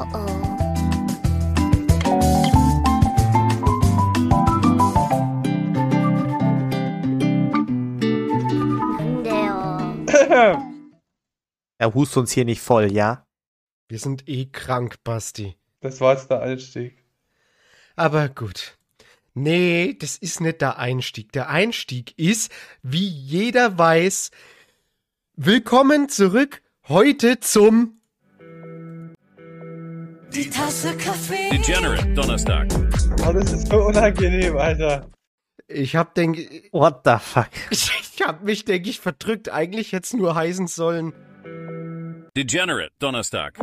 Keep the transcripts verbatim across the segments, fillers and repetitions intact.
Oh oh. 난데요. Er hust uns hier nicht voll, ja? Wir sind eh krank, Basti. Das war jetzt der Einstieg. Aber gut. Nee, das ist nicht der Einstieg. Der Einstieg ist, wie jeder weiß, willkommen zurück heute zum Die Tasse Kaffee. Degenerate Donnerstag. Oh, das ist so unangenehm, Alter. Ich hab, denk, What the fuck? ich hab mich, denke ich, verdrückt. Eigentlich hätte es nur heißen sollen. Degenerate Donnerstag.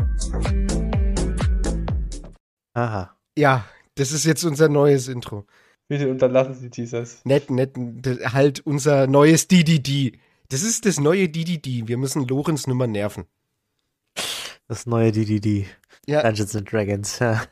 Aha. Ja, das ist jetzt unser neues Intro. Bitte unterlassen Sie dieses. Nett, nett, das- halt unser neues D D D. Das ist das neue D D D. Wir müssen Lorenz nur mal nerven. Das neue D D D. Ja. Dungeons and Dragons. Ja.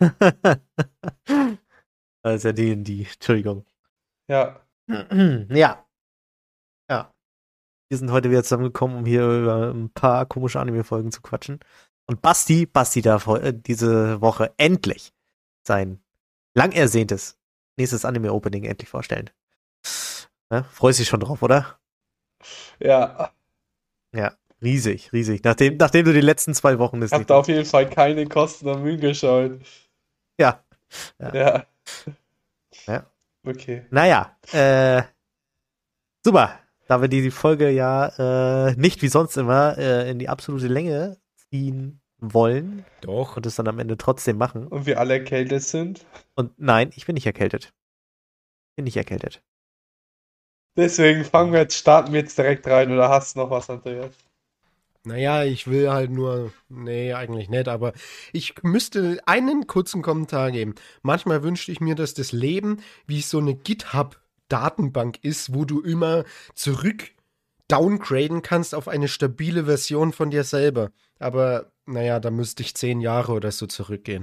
Das ist ja D und D. Entschuldigung. Ja. Ja. Ja. Wir sind heute wieder zusammengekommen, um hier über ein paar komische Anime-Folgen zu quatschen. Und Basti, Basti darf heu- äh, diese Woche endlich sein lang ersehntes nächstes Anime-Opening endlich vorstellen. Ja, freust dich schon drauf, oder? Ja. Ja, riesig, riesig. Nachdem, nachdem du die letzten zwei Wochen das Ich hab da auf jeden Fall keine Kosten und Mühen geschaut. Ja. Ja. Ja. Ja. Okay. Naja, äh, super. Da wir die Folge ja äh, nicht wie sonst immer äh, in die absolute Länge ziehen wollen Doch. und es dann am Ende trotzdem machen. Und wir alle erkältet sind. Und nein, ich bin nicht erkältet. Bin nicht erkältet. Deswegen fangen wir jetzt, starten wir jetzt direkt rein. Oder hast du noch was, Andreas? Naja, ich will halt nur, nee, eigentlich nicht, aber ich müsste einen kurzen Kommentar geben. Manchmal wünschte ich mir, dass das Leben wie so eine GitHub-Datenbank ist, wo du immer zurück downgraden kannst auf eine stabile Version von dir selber. Aber naja, da müsste ich zehn Jahre oder so zurückgehen.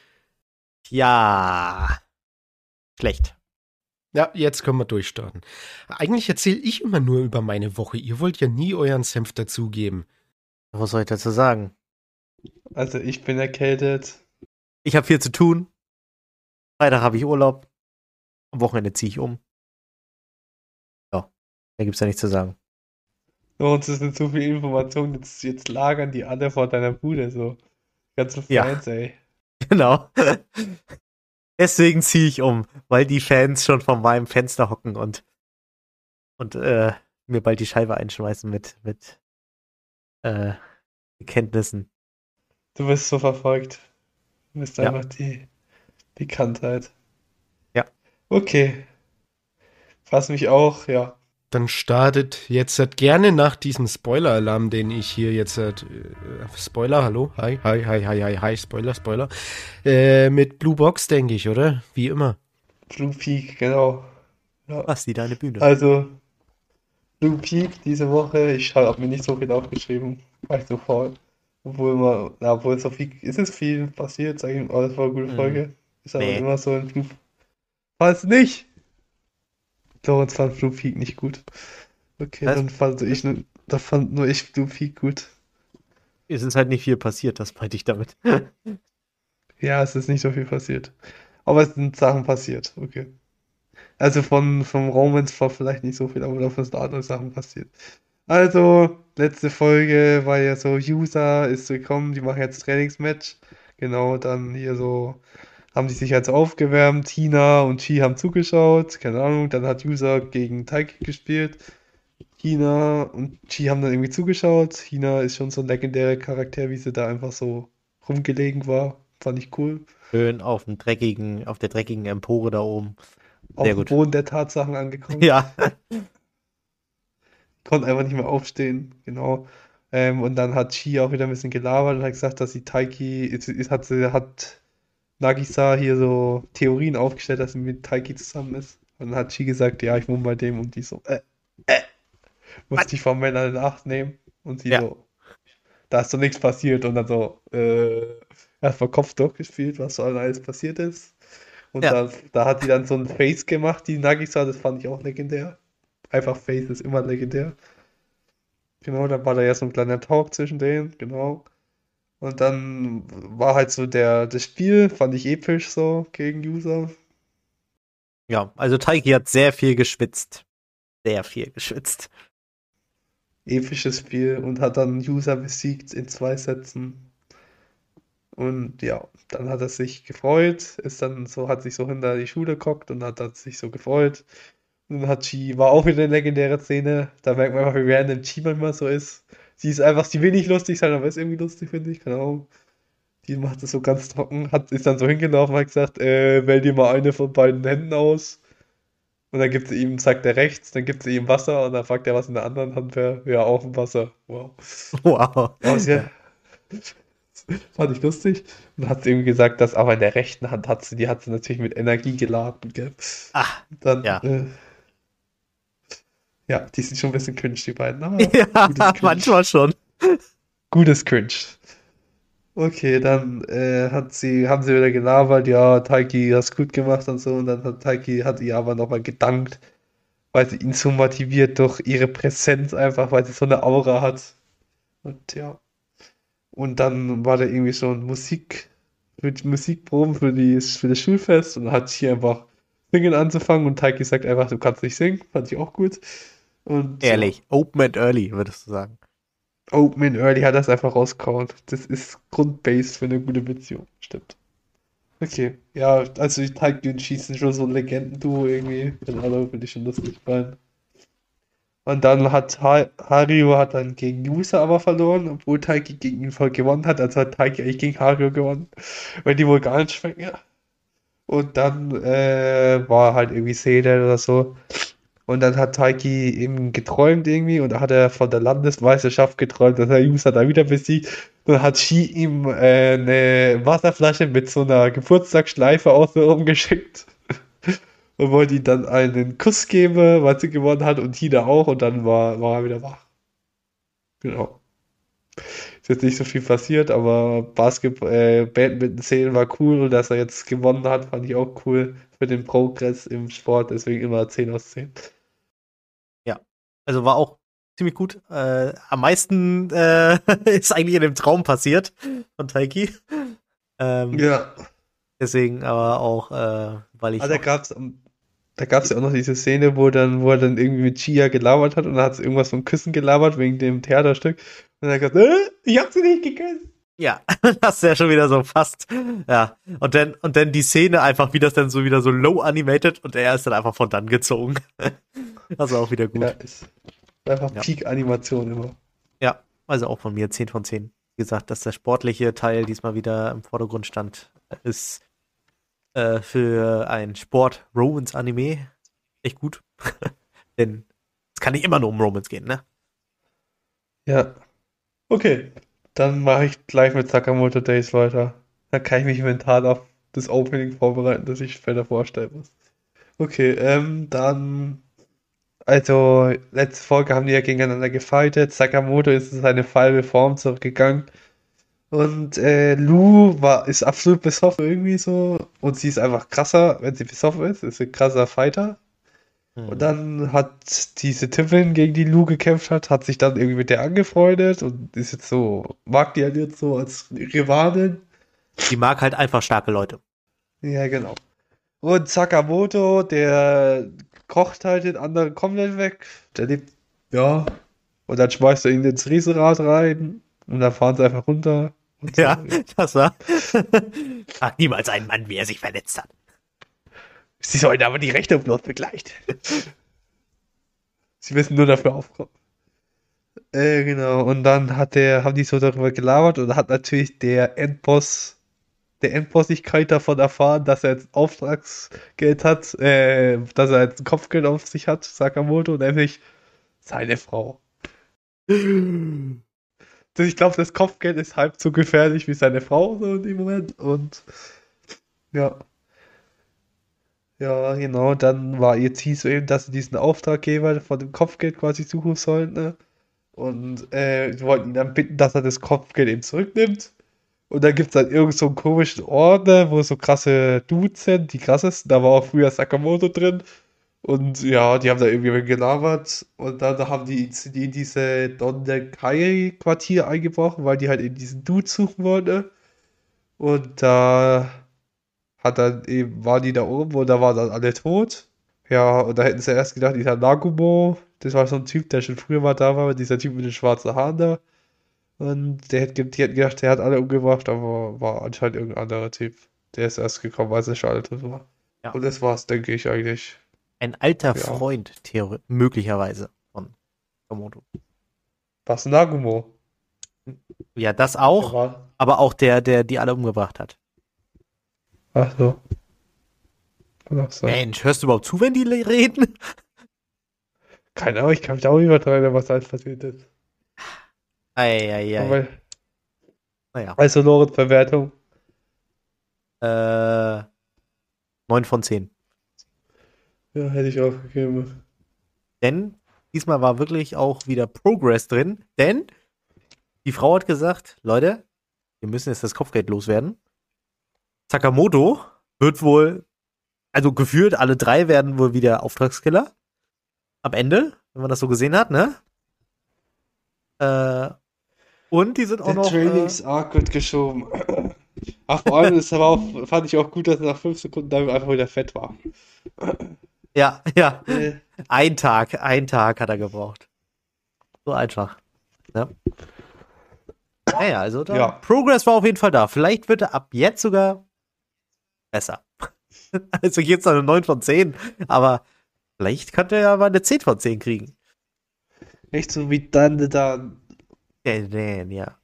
Ja. Schlecht. Ja, jetzt können wir durchstarten. Eigentlich erzähle ich immer nur über meine Woche. Ihr wollt ja nie euren Senf dazugeben. Was soll ich dazu sagen? Also ich bin erkältet. Ich habe viel zu tun. Freitag habe ich Urlaub. Am Wochenende ziehe ich um. Ja, da gibt's ja nichts zu sagen. Und es sind so viele Informationen. Jetzt, jetzt lagern die alle vor deiner Bude so. Ganze Ja. Fans, ey. Genau. Deswegen ziehe ich um, weil die Fans schon vor meinem Fenster hocken und und äh, mir bald die Scheibe einschmeißen mit mit äh, Kenntnissen. Du wirst so verfolgt. Du bist Ja. einfach die Bekanntheit. Ja. Okay. Was mich auch, ja. Dann startet jetzt halt gerne nach diesem Spoiler-Alarm, den ich hier jetzt halt, äh, Spoiler, hallo, hi, hi, hi, hi, hi, hi, Spoiler, Spoiler, äh, mit Blue Box, denke ich, oder? Wie immer. Blue Peak, genau. Ja. Was, die deine Bühne? Also, Blue Peak diese Woche, ich habe mir nicht so viel aufgeschrieben, war ich so faul. Obwohl man, na, obwohl so viel, ist es viel passiert, sag ich, aber das war eine gute Mhm. Folge. Ist aber Nee. immer so ein Blue. Was nicht? Lorenz fand Blue Peak nicht gut. Okay, Was? dann fand ich, nur- da fand nur ich Blue Peak gut. Es ist halt nicht viel passiert, das meinte ich damit. Ja, es ist nicht so viel passiert. Aber es sind Sachen passiert, okay. Also von, vom Romance war vielleicht nicht so viel, aber dafür sind andere Sachen passiert. Also, letzte Folge war ja so, User ist gekommen, die machen jetzt Trainingsmatch. Genau, dann hier so, haben die sich jetzt aufgewärmt, Tina und Chi haben zugeschaut, keine Ahnung, dann hat User gegen Taiki gespielt. Tina und Chi haben dann irgendwie zugeschaut. Tina ist schon so ein legendärer Charakter, wie sie da einfach so rumgelegen war. Fand ich cool. Schön auf dem dreckigen, auf der dreckigen Empore da oben. Auf Sehr dem gut. Boden der Tatsachen angekommen. Ja. Konnte einfach nicht mehr aufstehen, genau. Ähm, und dann hat Chi auch wieder ein bisschen gelabert und hat gesagt, dass sie Taiki, ist, ist, hat, sie- hat Nagisa hier so Theorien aufgestellt, dass sie mit Taiki zusammen ist. Und dann hat Chi gesagt, ja, ich wohne bei dem und die so, äh, äh, musste ich von Männern in Acht nehmen. Und sie Ja. so, da ist so nichts passiert und dann so, äh, erstmal Kopf durchgespielt, was so alles passiert ist. Und Ja. da, da hat die dann so ein Face gemacht, die Nagisa, das fand ich auch legendär. Einfach Face ist immer legendär. Genau, dann war da ja so ein kleiner Talk zwischen denen, genau. Und dann war halt so der, das Spiel, fand ich episch so gegen User. Ja, also Taiki hat sehr viel geschwitzt. Sehr viel geschwitzt. Episches Spiel und hat dann User besiegt in zwei Sätzen. Und ja, dann hat er sich gefreut, ist dann so, hat sich so hinter die Schule gehockt und hat, hat sich so gefreut. Und dann hat Chi, war auch wieder eine legendäre Szene. Da merkt man einfach, wie random Chi manchmal so ist. Sie ist einfach, sie will nicht lustig sein, aber ist irgendwie lustig, finde ich, keine Ahnung. Die macht das so ganz trocken, hat, ist dann so hingelaufen, hat gesagt, äh, wähl dir mal eine von beiden Händen aus. Und dann gibt sie ihm, sagt er rechts, dann gibt sie ihm Wasser und dann fragt er, was in der anderen Hand wäre. Ja, auch ein Wasser. Wow. Wow. Aber sie, Ja. fand ich lustig. Und hat sie irgendwie gesagt, dass aber in der rechten Hand hat sie, die hat sie natürlich mit Energie geladen, gell? Ah, Dann, ja. äh, ja, die sind schon ein bisschen cringe, die beiden. Aber Ja, gutes Cringe. manchmal schon. Gutes Cringe. Okay, dann äh, hat sie, haben sie wieder gelabert, ja, Taiki, hast gut gemacht und so. Und dann hat Taiki, hat ihr aber nochmal gedankt, weil sie ihn so motiviert durch ihre Präsenz einfach, weil sie so eine Aura hat. Und ja. Und dann war da irgendwie so ein Musik, für die Musikproben für die, für das Schulfest und hat hier einfach singen anzufangen und Taiki sagt einfach, du kannst nicht singen. Fand ich auch gut. Und ja, Ehrlich, open and early, würdest du sagen. Open in Early hat das einfach rausgehauen. Das ist Grundbase für eine gute Beziehung. Stimmt. Okay. Ja, also die Taiki und Chi sind schon so ein Legendenduo irgendwie. Genau, finde ich schon lustig gefallen. Und dann hat ha Hario hat dann gegen Yusa aber verloren, obwohl Taiki gegen ihn voll gewonnen hat. Also hat Taiki eigentlich gegen Hario gewonnen, weil die wohl gar nicht schmecken. Und dann äh, war halt irgendwie Seele oder so. Und dann hat Taiki eben geträumt irgendwie und da hat er von der Landesmeisterschaft geträumt, dass er Yusa da wieder besiegt. Dann hat Shi ihm äh, eine Wasserflasche mit so einer Geburtstagsschleife außenrum geschickt und wollte ihm dann einen Kuss geben, weil sie gewonnen hat und Hina auch und dann war, war er wieder wach. Genau. Ist jetzt nicht so viel passiert, aber Basketball, äh, Badminton-Szenen war cool und dass er jetzt gewonnen hat, fand ich auch cool für den Progress im Sport, deswegen immer zehn aus zehn. Ja, also war auch ziemlich gut. Äh, am meisten äh, ist eigentlich in dem Traum passiert von Taiki. Ähm, Ja. Deswegen aber auch, äh, weil ich Ah, da auch, gab's, am- da gab's ja auch noch diese Szene, wo dann, wo er dann irgendwie mit Chia gelabert hat und dann hat sie irgendwas vom Küssen gelabert wegen dem Theaterstück. Und dann hat er gesagt, äh, ich hab sie nicht geküsst. ja, das ist ja schon wieder so fast, ja. Und dann, und dann die Szene einfach, wie das dann so wieder so low animated und er ist dann einfach von dann gezogen. Das war auch wieder gut. Ja, ist einfach Ja. Peak-Animation immer. Ja, also auch von mir zehn von zehn. Wie gesagt, dass der sportliche Teil diesmal wieder im Vordergrund stand, ist äh, für ein Sport-Romance-Anime echt gut. Denn es kann nicht immer nur um Romance gehen, ne? Ja. Okay. Dann mache ich gleich mit Sakamoto Days weiter. Dann kann ich mich mental auf das Opening vorbereiten, das ich später vorstellen muss. Okay, ähm, dann. Also, letzte Folge haben die ja gegeneinander gefightet. Sakamoto ist in seine falsche Form zurückgegangen. Und äh, Lou war, ist absolut besoffen irgendwie so. Und sie ist einfach krasser, wenn sie besoffen ist. Ist ein krasser Fighter. Und dann hat diese Tiffin, gegen die Lou gekämpft hat, hat sich dann irgendwie mit der angefreundet und ist jetzt so, mag die halt jetzt so als Rivalin. Die mag halt einfach starke Leute. Ja, genau. Und Sakamoto, der kocht halt den anderen komplett weg. Der lebt, ja. Und dann schmeißt er ihn ins Riesenrad rein und dann fahren sie einfach runter. Und so, Ja, das war. Frag niemals einen Mann, wie er sich verletzt hat. Sie sollen aber die Rechnung bloß begleicht. Sie müssen nur dafür aufkommen. Äh, genau. Und dann hat der, haben die so darüber gelabert und hat natürlich der Endboss, der Endbossigkeit davon erfahren, dass er jetzt Auftragsgeld hat, äh, dass er jetzt ein Kopfgeld auf sich hat, Sakamoto, nämlich seine Frau. Das- Ich glaube, das Kopfgeld ist halb so gefährlich wie seine Frau so in dem Moment. Und ja. Ja, genau, dann war ihr Ziel so eben, dass sie diesen Auftraggeber von dem Kopfgeld quasi suchen sollten, ne? Und äh, sie wollten ihn dann bitten, dass er das Kopfgeld eben zurücknimmt. Und dann gibt es dann irgend so einen komischen Ort, ne, wo so krasse Dudes sind, die krassesten. Da war auch früher Sakamoto drin. Und ja, die haben da irgendwie gelabert und dann haben die, sind die in diese Donnerkai-Quartier eingebrochen, weil die halt eben diesen Dude suchen wollten. Und da hat dann eben, waren die da oben und da waren dann alle tot. Ja, und da hätten sie erst gedacht, dieser Nagumo, das war so ein Typ, der schon früher mal da war, dieser Typ mit den schwarzen Haaren da. Und der hätte, die hätten gedacht, der hat alle umgebracht, aber war anscheinend irgendein anderer Typ. Der ist erst gekommen, als er schon alle tot war. Ja. Und das war's, denke ich eigentlich. Ein alter Ja. Freund, theori- möglicherweise, von Komodo. Was, Nagumo? Ja, das Der auch, war. aber auch der, der die alle umgebracht hat. Ach so. Kann auch sein. Mensch, hörst du überhaupt zu, wenn die le- reden? Keine Ahnung, ich kann mich da auch nicht mehr dran erinnern, was da alles passiert ist. Eieiei. Aber Naja. also Lorenz-Bewertung. Äh, neun von zehn. Ja, hätte ich auch gegeben. Denn diesmal war wirklich auch wieder Progress drin, denn die Frau hat gesagt, Leute, wir müssen jetzt das Kopfgeld loswerden. Sakamoto wird wohl, also geführt, alle drei werden wohl wieder Auftragskiller. Am Ende, wenn man das so gesehen hat, ne? Äh, und die sind auch Der noch. Äh, Trainings-Arc wird geschoben. Ach, vor allem ist aber auch, fand ich auch gut, dass er nach fünf Sekunden dann einfach wieder fett war. ja, ja. Äh, Ein Tag, ein Tag hat er gebraucht. So einfach. Ja. Naja, also da, Ja. Progress war auf jeden Fall da. Vielleicht wird er ab jetzt sogar besser. Also jetzt noch eine neun von zehn, aber vielleicht könnte er ja mal eine zehn von zehn kriegen. Nicht so wie dann, dann. Ja, Dan, ja.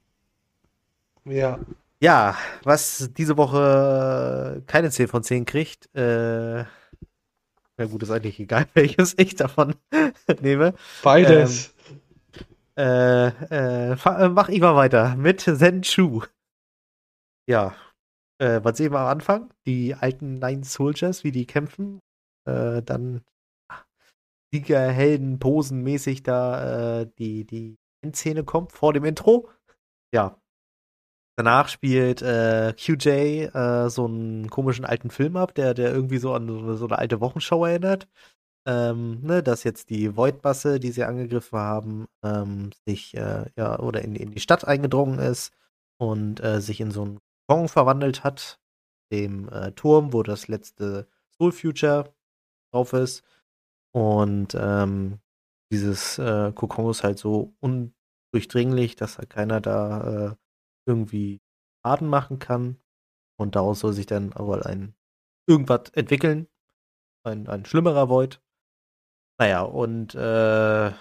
Ja. Ja, was diese Woche keine zehn von zehn kriegt, äh, na gut, ist eigentlich egal, welches ich davon nehme. Beides. Äh, äh, fa- äh, mach ich mal weiter mit Zenchu. Ja, äh, was sehen wir am Anfang? Die alten Nine Soldiers, wie die kämpfen. Äh, dann Siegerhelden posenmäßig da äh, die, die Endszene kommt vor dem Intro. Ja. Danach spielt äh, Q J äh, so einen komischen alten Film ab, der, der irgendwie so an so, so eine alte Wochenshow erinnert. Ähm, ne, dass jetzt die Void-Basse, die sie angegriffen haben, ähm, sich äh, ja oder in, in die Stadt eingedrungen ist und äh, sich in so einen Kokon verwandelt hat, dem äh, Turm, wo das letzte Soul Future drauf ist. Und ähm, dieses äh, Kokon ist halt so undurchdringlich, dass halt keiner da äh, irgendwie Schaden machen kann. Und daraus soll sich dann aber ein irgendwas entwickeln. Ein, ein schlimmerer Void. Naja, und äh,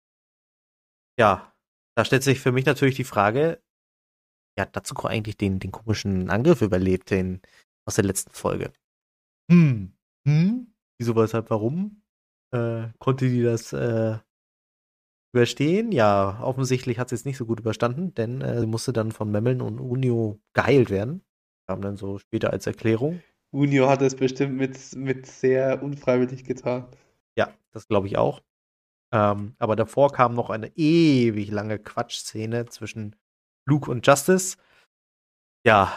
ja, da stellt sich für mich natürlich die Frage, ja, hat Natsuko eigentlich den, den komischen Angriff überlebt, den aus der letzten Folge? Hm, hm, wieso, weshalb, warum? Äh, konnte die das äh, überstehen? Ja, offensichtlich hat sie es nicht so gut überstanden, denn äh, sie musste dann von Memmeln und Unio geheilt werden. Kam dann so später als Erklärung. Unio hat es bestimmt mit, mit sehr unfreiwillig getan. Ja, das glaube ich auch. Ähm, aber davor kam noch eine ewig lange Quatschszene zwischen Luke und Justice. Ja,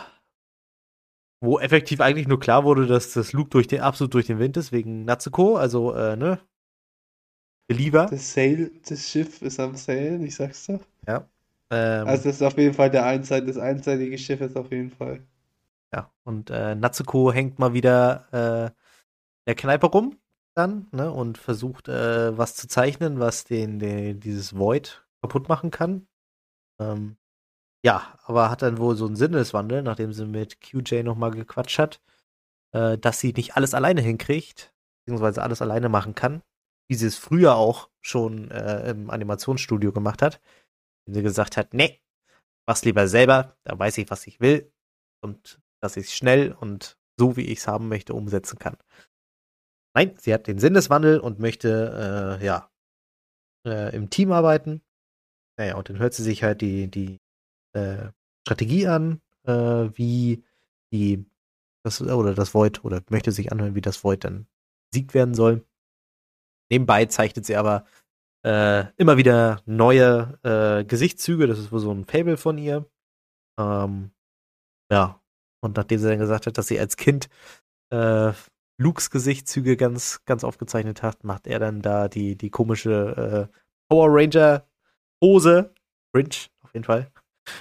wo effektiv eigentlich nur klar wurde, dass das Luke durch den, absolut durch den Wind ist, wegen Natsuko, also, äh, ne? Believer. Das Sail, das Schiff ist am Sailen, ich sag's doch. Ja. Ähm, Also das ist auf jeden Fall der einseit, das einseitige Schiff ist auf jeden Fall. ja. Und äh, Natsuko hängt mal wieder äh, in der Kneipe rum dann, ne? Und versucht, äh, was zu zeichnen, was den, den, dieses Void kaputt machen kann. Ähm, Ja, aber hat dann wohl so einen Sinneswandel, nachdem sie mit Q J nochmal gequatscht hat, äh, dass sie nicht alles alleine hinkriegt, beziehungsweise alles alleine machen kann, wie sie es früher auch schon äh, im Animationsstudio gemacht hat. Wenn sie gesagt hat, nee, mach's lieber selber, da weiß ich, was ich will und dass ich es schnell und so, wie ich es haben möchte, umsetzen kann. Nein, sie hat den Sinneswandel und möchte, äh, ja, äh, im Team arbeiten. Naja, und dann hört sie sich halt die, die äh, Strategie an, äh, wie die das oder das Void oder möchte sich anhören, wie das Void dann besiegt werden soll. Nebenbei zeichnet sie aber äh, immer wieder neue äh, Gesichtszüge. Das ist wohl so ein Fable von ihr. Ähm, ja. Und nachdem sie dann gesagt hat, dass sie als Kind äh, Lukes Gesichtszüge ganz, ganz aufgezeichnet hat, macht er dann da die, die komische äh, Power Ranger Hose. Cringe, auf jeden Fall.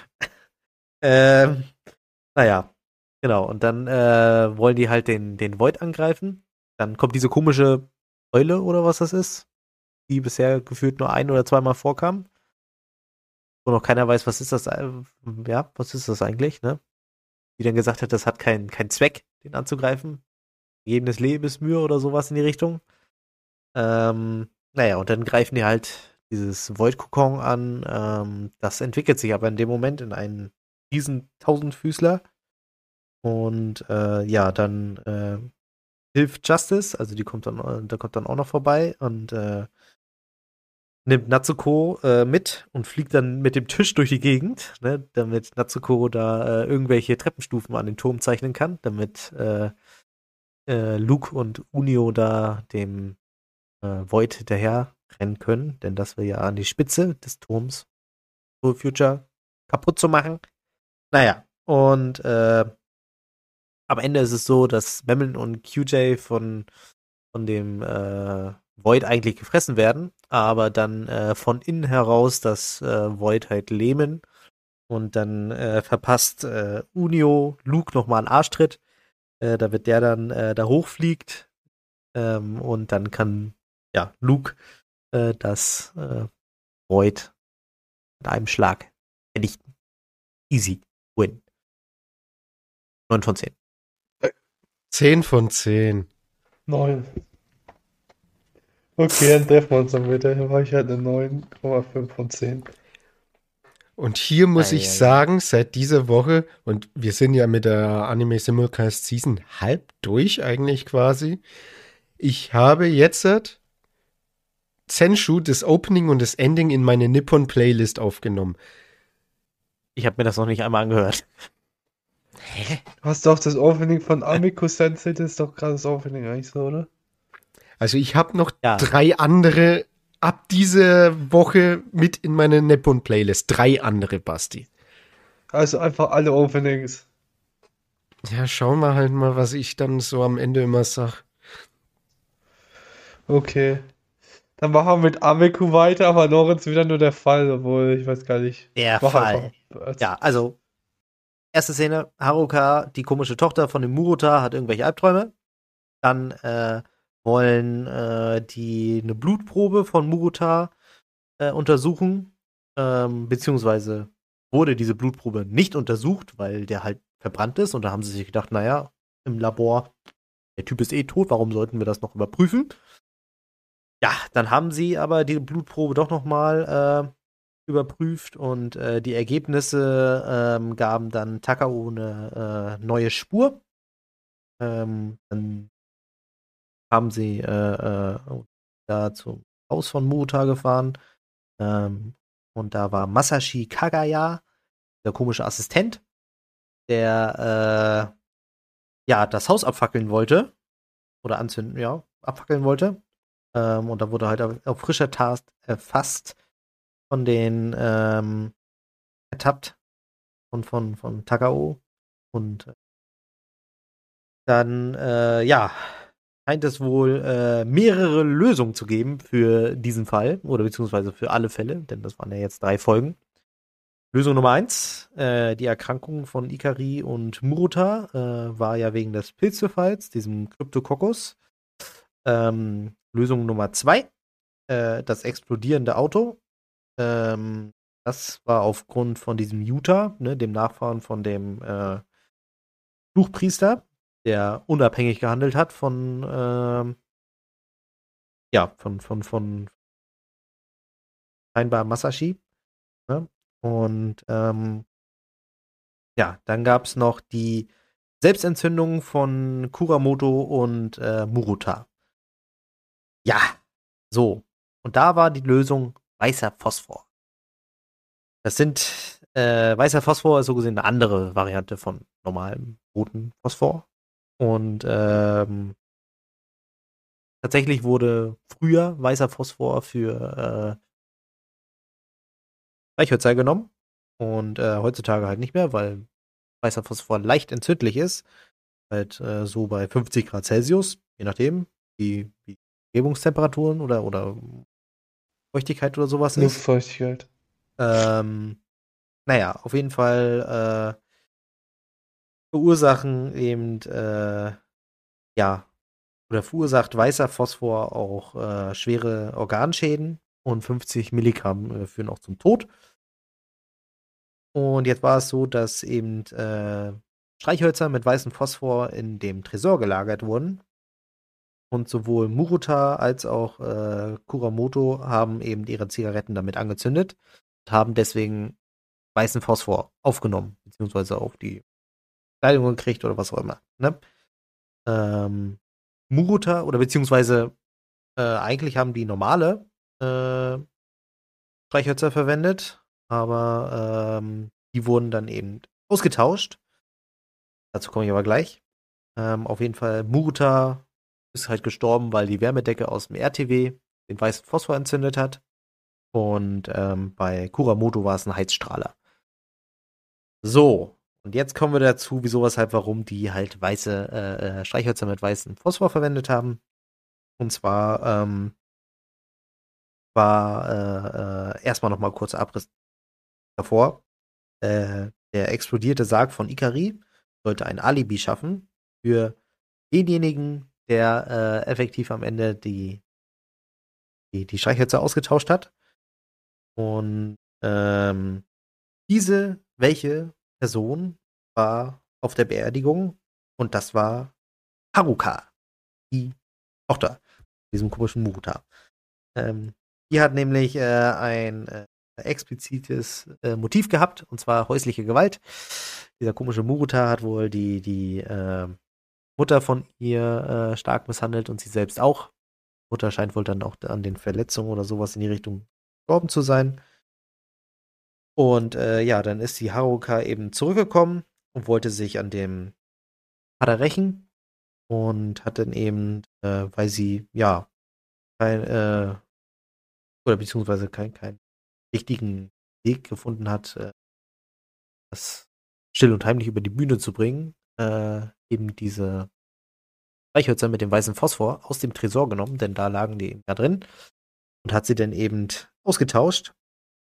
ähm, naja, genau. Und dann äh, wollen die halt den, den Void angreifen. Dann kommt diese komische Eule oder was das ist, die bisher gefühlt nur ein- oder zweimal vorkam. Wo noch keiner weiß, was ist das, äh, ja, was ist das eigentlich, ne? Die dann gesagt hat, das hat keinen keinen Zweck, den anzugreifen. Gegebenes Lebensmühe oder sowas in die Richtung. Ähm, naja, und dann greifen die halt dieses Void-Kokon an. Ähm, das entwickelt sich aber in dem Moment in einen riesen Tausendfüßler. Und äh, ja, dann äh, hilft Justice, also die kommt dann, da kommt dann auch noch vorbei und äh, nimmt Natsuko äh, mit und fliegt dann mit dem Tisch durch die Gegend, ne, damit Natsuko da äh, irgendwelche Treppenstufen an den Turm zeichnen kann, damit äh, äh, Luke und Unio da dem äh, Void hinterher rennen können, denn das will ja an die Spitze des Turms Soul Future kaputt zu machen. Naja, und äh, am Ende ist es so, dass Memon und Q J von, von dem äh, Void eigentlich gefressen werden, aber dann äh, von innen heraus das äh, Void halt lähmen und dann äh, verpasst äh, Unio Luke nochmal einen Arschtritt, äh, damit der dann äh, da hochfliegt ähm, und dann kann ja Luke äh, das äh, Void mit einem Schlag vernichten. Easy win. neun von zehn. zehn von zehn. neun. Okay, dann treffen wir uns dann wieder. Dann war ich halt eine neun Komma fünf von zehn. Und hier muss Ei, ich ei, ei. sagen, seit dieser Woche, und wir sind ja mit der Anime Simulcast Season halb durch eigentlich quasi, ich habe jetzt Zenshu, das Opening und das Ending in meine Nippon-Playlist aufgenommen. Ich habe mir das noch nicht einmal angehört. Hast du auch das Opening von Amico Sensei? Das ist doch gerade das Opening eigentlich so, oder? Also ich habe noch Ja. drei andere ab dieser Woche mit in meine Nippon-Playlist. Drei andere, Basti. Also einfach alle Openings. Ja, schauen wir halt mal, was ich dann so am Ende immer sag. Okay. Dann machen wir mit Amico weiter, aber Lorenz wieder nur der Fall, obwohl ich weiß gar nicht. Der Mach Fall. einfach. Ja, also, erste Szene, Haruka, die komische Tochter von dem Muruta, hat irgendwelche Albträume. Dann äh, wollen äh, die eine Blutprobe von Muruta äh, untersuchen, ähm, beziehungsweise wurde diese Blutprobe nicht untersucht, weil der halt verbrannt ist. Und da haben sie sich gedacht, naja, im Labor, der Typ ist eh tot, warum sollten wir das noch überprüfen? Ja, dann haben sie aber die Blutprobe doch noch mal äh, überprüft und äh, die Ergebnisse ähm, gaben dann Takao eine äh, neue Spur. Ähm, dann haben sie äh, äh, da zum Haus von Muruta gefahren ähm, und da war Masashi Kagaya, der komische Assistent, der äh, ja das Haus abfackeln wollte oder anzünden, ja, abfackeln wollte. Ähm, und da wurde halt auf, auf frischer Tat erfasst von den ähm, ertappt von, von, von Takao. Und äh, dann, äh, ja, scheint es wohl äh, mehrere Lösungen zu geben für diesen Fall oder beziehungsweise für alle Fälle, denn das waren ja jetzt drei Folgen. Lösung Nummer eins, äh, die Erkrankung von Ikari und Muruta äh, war ja wegen des Pilzbefalls, diesem Kryptococcus. Ähm, Lösung Nummer zwei, äh, das explodierende Auto. Ähm, das war aufgrund von diesem Yuta, ne, dem Nachfahren von dem äh, Fluchpriester, der unabhängig gehandelt hat von, ähm, ja, von, von, von scheinbar Masashi. Ne? Und ähm, ja, dann gab es noch die Selbstentzündung von Kuramoto und äh, Muruta. Ja, so. Und da war die Lösung weißer Phosphor. Das sind, äh, weißer Phosphor ist so gesehen eine andere Variante von normalem roten Phosphor. Und ähm, tatsächlich wurde früher weißer Phosphor für äh, Streichhölzer genommen. Und äh, heutzutage halt nicht mehr, weil weißer Phosphor leicht entzündlich ist. Halt äh, so bei fünfzig Grad Celsius. je nachdem, wie, wie Umgebungstemperaturen oder, oder Feuchtigkeit oder sowas ist. Luftfeuchtigkeit. Ähm, naja, auf jeden Fall äh, verursachen eben, äh, ja, oder verursacht weißer Phosphor auch äh, schwere Organschäden und fünfzig Milligramm äh, führen auch zum Tod. Und jetzt war es so, dass eben äh, Streichhölzer mit weißem Phosphor in dem Tresor gelagert wurden. Und sowohl Muruta als auch äh, Kuramoto haben eben ihre Zigaretten damit angezündet und haben deswegen weißen Phosphor aufgenommen, beziehungsweise auf die Kleidung gekriegt oder was auch immer. Ne? Ähm, Muruta, oder beziehungsweise äh, eigentlich haben die normale äh, Streichhölzer verwendet, aber ähm, die wurden dann eben ausgetauscht. Dazu komme ich aber gleich. Ähm, auf jeden Fall, Muruta ist halt gestorben, weil die Wärmedecke aus dem R T W den weißen Phosphor entzündet hat. Und ähm, bei Kuramoto war es ein Heizstrahler. So, und jetzt kommen wir dazu, wieso, weshalb, warum die halt weiße äh, äh, Streichhölzer mit weißem Phosphor verwendet haben. Und zwar ähm, war äh, äh, erstmal nochmal kurzer Abriss davor. Äh, der explodierte Sarg von Ikari sollte ein Alibi schaffen für denjenigen, der äh, effektiv am Ende die, die, die Streichhölzer ausgetauscht hat. Und ähm, diese, welche Person war auf der Beerdigung? Und das war Haruka, die Tochter diesem komischen Muruta. Ähm, die hat nämlich äh, ein äh, explizites äh, Motiv gehabt, und zwar häusliche Gewalt. Dieser komische Muruta hat wohl die, die äh, Mutter von ihr äh, stark misshandelt und sie selbst auch. Mutter scheint wohl dann auch an den Verletzungen oder sowas in die Richtung gestorben zu sein. Und äh, ja, dann ist die Haruka eben zurückgekommen und wollte sich an dem Vater rächen und hat dann eben, äh, weil sie, ja, kein, äh, oder beziehungsweise keinen kein richtigen Weg gefunden hat, äh, das still und heimlich über die Bühne zu bringen, äh, eben diese Streichhölzer mit dem weißen Phosphor aus dem Tresor genommen, denn da lagen die eben da drin, und hat sie dann eben ausgetauscht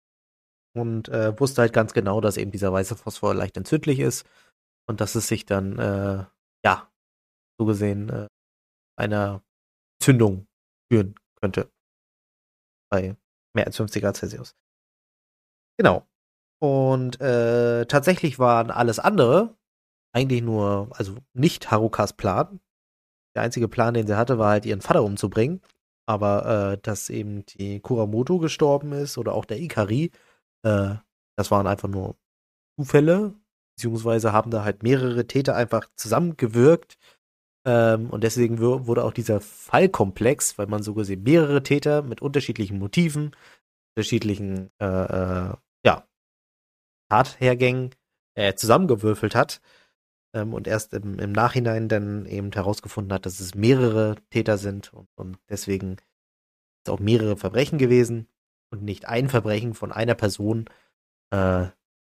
und äh, wusste halt ganz genau, dass eben dieser weiße Phosphor leicht entzündlich ist und dass es sich dann, äh, ja, so gesehen, äh, einer Entzündung führen könnte. Bei mehr als fünfzig Grad Celsius. Genau. Und äh, tatsächlich waren alles andere eigentlich nur, also nicht Harukas Plan. Der einzige Plan, den sie hatte, war halt ihren Vater umzubringen. Aber äh, dass eben die Kuramoto gestorben ist oder auch der Ikari, äh, das waren einfach nur Zufälle, beziehungsweise haben da halt mehrere Täter einfach zusammengewirkt. Ähm, und deswegen w- wurde auch dieser Fallkomplex, weil man so gesehen mehrere Täter mit unterschiedlichen Motiven, unterschiedlichen äh, äh, ja, Tathergängen äh, zusammengewürfelt hat. Ähm, und erst im, im Nachhinein dann eben herausgefunden hat, dass es mehrere Täter sind und, und deswegen ist auch mehrere Verbrechen gewesen und nicht ein Verbrechen von einer Person, äh,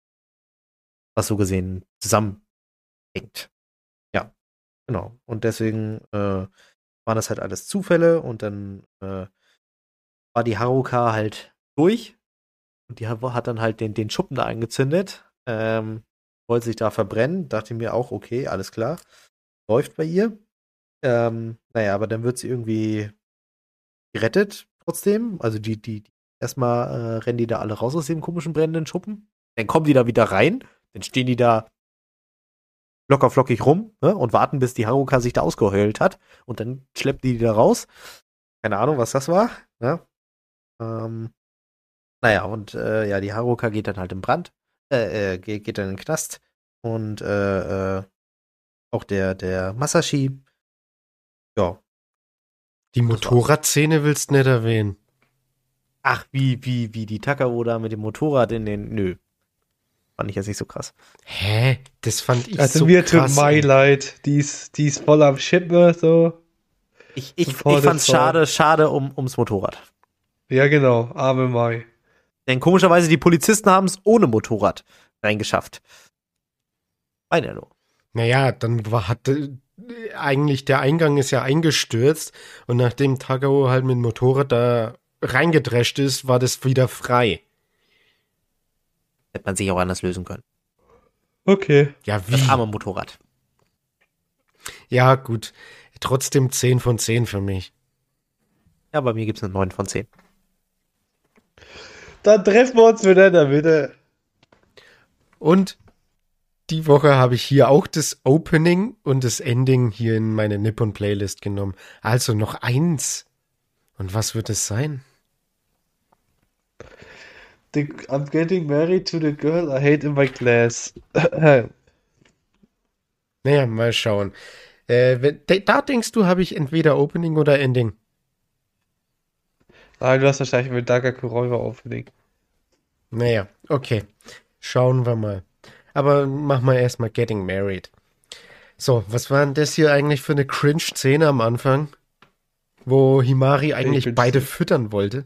was so gesehen zusammenhängt. Ja, genau. Und deswegen äh, waren das halt alles Zufälle und dann äh, war die Haruka halt durch und die hat, hat dann halt den, den Schuppen da angezündet, ähm, wollte sich da verbrennen, dachte mir auch, okay, alles klar, läuft bei ihr. Ähm, naja, aber dann wird sie irgendwie gerettet trotzdem. Also die, die, die erstmal äh, rennen die da alle raus aus dem komischen brennenden Schuppen. Dann kommen die da wieder rein. Dann stehen die da locker flockig rum, ne, und warten, bis die Haruka sich da ausgeheult hat. Und dann schleppt die die da raus. Keine Ahnung, was das war. Ne? Ähm, naja, und äh, ja, die Haruka geht dann halt im Brand. Äh, äh, geht, geht dann in den Knast. Und äh, äh, auch der, der Masashi. Ja. Die Motorradszene willst du nicht erwähnen. Ach, wie, wie, wie die Takao da mit dem Motorrad in den. Nö. Fand ich jetzt nicht so krass. Hä? Das fand ich Also so mir tut krass. My ey. leid. Die ist, die ist voll am Schippe, so. Ich, ich, Bevor ich fand's das war- schade, schade um, ums Motorrad. Ja, genau. Arme Mai. Denn komischerweise, die Polizisten haben es ohne Motorrad reingeschafft. Meine nur. Naja, dann war, hatte, eigentlich der Eingang ist ja eingestürzt und nachdem Tagao halt mit dem Motorrad da reingedrescht ist, war das wieder frei. Hätte man sich auch anders lösen können. Okay. Ja, Das wie? arme Motorrad. Ja, gut. Trotzdem zehn von zehn für mich. Ja, bei mir gibt es eine neun von zehn. Dann treffen wir uns wieder in der Mitte. Und die Woche habe ich hier auch das Opening und das Ending hier in meine Nippon-Playlist genommen. Also noch eins. Und was wird es sein? The, I'm getting married to the girl I hate in my class. Naja, mal schauen. Äh, wenn, da denkst du, habe ich entweder Opening oder Ending. Nein, du hast wahrscheinlich mit Daga Kuroiwa Opening. Naja, okay. Schauen wir mal. Aber machen wir erstmal Getting Married. So, was war denn das hier eigentlich für eine Cringe-Szene am Anfang? Wo Himari eigentlich bin's beide nicht. füttern wollte?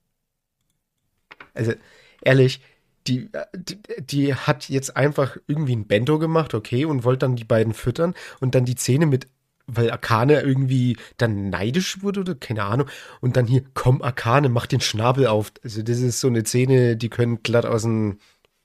Also, ehrlich, die, die, die hat jetzt einfach irgendwie ein Bento gemacht, okay, und wollte dann die beiden füttern und dann die Szene mit, weil Akane irgendwie dann neidisch wurde oder keine Ahnung, und dann hier, komm Akane, mach den Schnabel auf. Also das ist so eine Szene, die können glatt aus dem,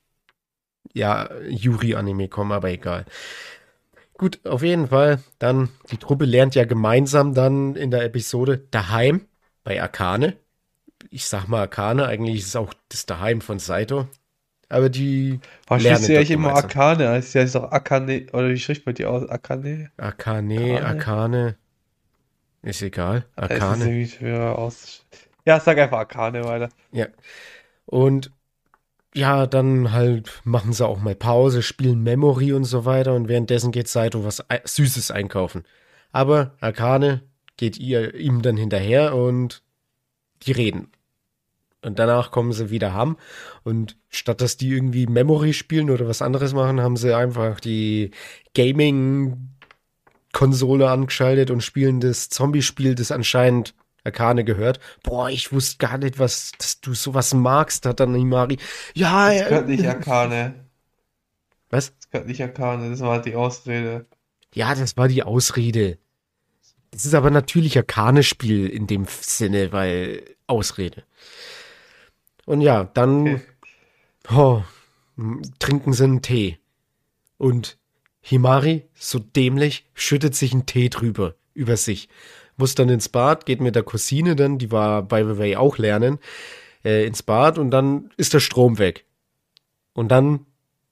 ja, Yuri-Anime kommen, aber egal. Gut, auf jeden Fall, dann, die Truppe lernt ja gemeinsam dann in der Episode daheim bei Akane. Ich sag mal Akane, eigentlich ist es auch das Daheim von Saito. Aber die Was lernen schließt sie dort eigentlich immer gemeinsam. Akane? Heißt sie heißt doch Akane, oder wie spricht man die aus? Akane? Akane, Akane? Akane. Ist egal. Das ist Akane. irgendwie schwer aus. Ja, sag einfach Akane weiter. Ja. Und ja, dann halt machen sie auch mal Pause, spielen Memory und so weiter und währenddessen geht Saito was ei- Süßes einkaufen. Aber Akane geht ihr, ihm dann hinterher und die reden. Und danach kommen sie wieder heim und statt dass die irgendwie Memory spielen oder was anderes machen, haben sie einfach die Gaming-Konsole angeschaltet und spielen das Zombie-Spiel, das anscheinend Akane gehört. Boah, ich wusste gar nicht, was, dass du sowas magst, hat dann Himari. Ja, Das gehört äh, nicht Akane. was? Das gehört nicht Akane, das war die Ausrede. Ja, das war die Ausrede. Das ist aber natürlich Akane-Spiel in dem Sinne, weil Ausrede. Und ja, dann Okay. oh, m- trinken sie einen Tee. Und Himari, so dämlich, schüttet sich einen Tee drüber, über sich. Muss dann ins Bad, geht mit der Cousine dann, die war by the way auch lernen, äh, ins Bad und dann ist der Strom weg. Und dann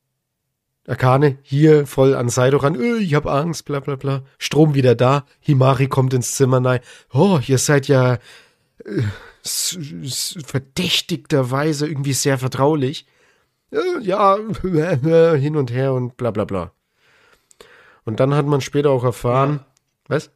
Akane hier voll an Saito ran, äh, ich hab Angst, bla bla bla. Strom wieder da, Himari kommt ins Zimmer rein. Oh, ihr seid ja äh, s- s- verdächtigterweise irgendwie sehr vertraulich. Äh, ja, hin und her und bla bla bla. Und dann hat man später auch erfahren, was?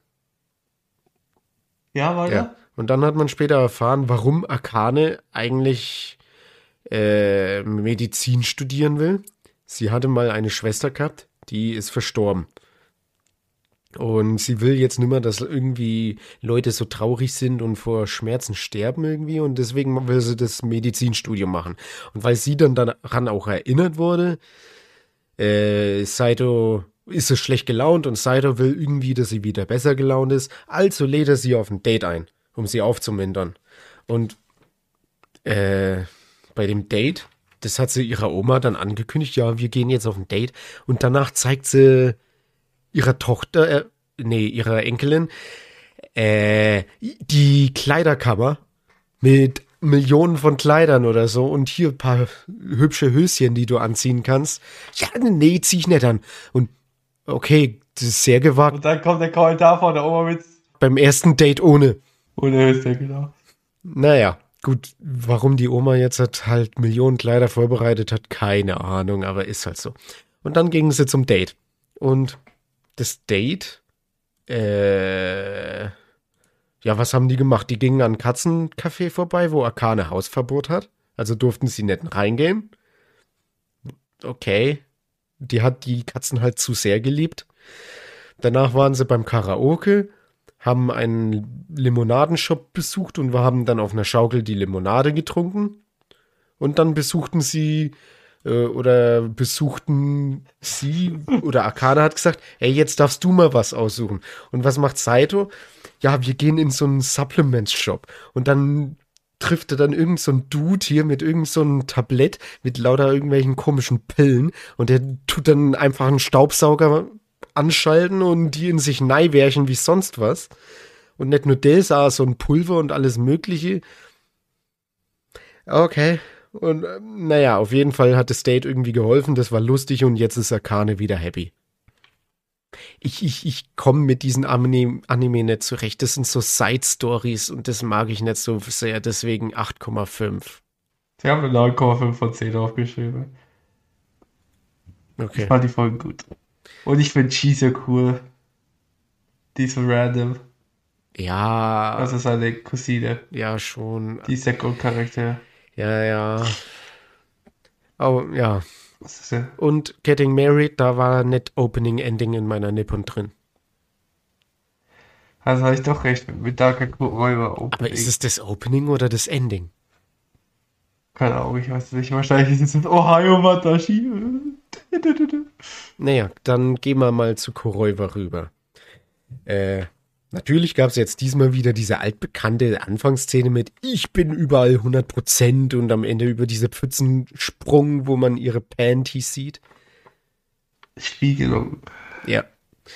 Ja, weiter? Ja. Und dann hat man später erfahren, warum Akane eigentlich äh, Medizin studieren will. Sie hatte mal eine Schwester gehabt, die ist verstorben. Und sie will jetzt nicht mehr, dass irgendwie Leute so traurig sind und vor Schmerzen sterben irgendwie. Und deswegen will sie das Medizinstudium machen. Und weil sie dann daran auch erinnert wurde, äh, Saito ist so schlecht gelaunt und Saito will irgendwie, dass sie wieder besser gelaunt ist. Also lädt er sie auf ein Date ein, um sie aufzumuntern. Und äh, bei dem Date, das hat sie ihrer Oma dann angekündigt, ja, wir gehen jetzt auf ein Date. Und danach zeigt sie ihrer Tochter, äh, nee, ihrer Enkelin, äh, die Kleiderkammer mit Millionen von Kleidern oder so und hier ein paar hübsche Höschen, die du anziehen kannst. Ja, nee, zieh ich nicht an. Und okay, das ist sehr gewagt. Und dann kommt der Kommentar von der Oma mit Beim ersten Date ohne. ohne Höchste, genau. Naja, gut, warum die Oma jetzt hat halt Millionen Kleider vorbereitet hat, keine Ahnung, aber ist halt so. Und dann gingen sie zum Date. Und das Date, äh, ja, was haben die gemacht? Die gingen an ein Katzencafé vorbei, wo Akane Hausverbot hat. Also durften sie nicht reingehen. Okay. Die hat die Katzen halt zu sehr geliebt. Danach waren sie beim Karaoke, haben einen Limonadenshop besucht und wir haben dann auf einer Schaukel die Limonade getrunken. Und dann besuchten sie äh, oder besuchten sie oder Akane hat gesagt, ey, jetzt darfst du mal was aussuchen. Und was macht Saito? Ja, wir gehen in so einen Supplements-Shop und dann trifft er dann irgend so ein Dude hier mit irgend so einem Tablett mit lauter irgendwelchen komischen Pillen und der tut dann einfach einen Staubsauger anschalten und die in sich neiwerchen wie sonst was. Und nicht nur das, auch so ein Pulver und alles mögliche. Okay. Und ähm, naja, auf jeden Fall hat das Date irgendwie geholfen, das war lustig und jetzt ist Akane wieder happy. Ich, ich, ich komme mit diesen Anime, Anime nicht zurecht. Das sind so Side-Stories und das mag ich nicht so sehr, deswegen acht Komma fünf. Sie haben eine neun Komma fünf von zehn aufgeschrieben. Okay. Ich fand die Folge gut. Und ich finde Cheese cool. Die ist so random. Ja, Das ist seine Cousine. ja schon. Die ist der Grundcharakter. Ja, ja. Oh, ja. Was ist der? Und Getting Married, da war nicht Opening Ending in meiner Nippon drin. Also habe ich doch recht mit, mit Darker Räuber Opening. Aber ist es das Opening oder das Ending? Keine Ahnung, ich weiß nicht. Wahrscheinlich ist es Ohio Watashi. Naja, dann gehen wir mal zu Kuroiwa rüber. Äh, natürlich gab es jetzt diesmal wieder diese altbekannte Anfangsszene mit Ich bin überall hundert Prozent und am Ende über diese Pfützensprung, wo man ihre Panties sieht. Spiegelung. Ja.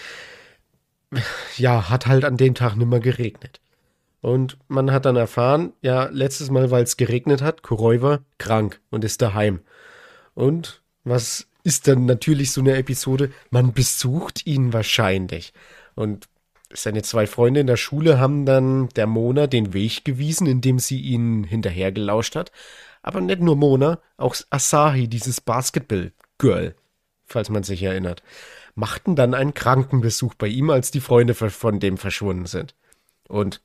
Ja, hat halt an dem Tag nimmer geregnet. Und man hat dann erfahren, ja, letztes Mal, weil es geregnet hat, Kuroiwa krank und ist daheim. Und was ist dann natürlich so eine Episode? Man besucht ihn wahrscheinlich. Und seine zwei Freunde in der Schule haben dann der Mona den Weg gewiesen, indem sie ihn hinterhergelauscht hat. Aber nicht nur Mona, auch Asahi, dieses Basketball-Girl, falls man sich erinnert, machten dann einen Krankenbesuch bei ihm, als die Freunde von dem verschwunden sind. Und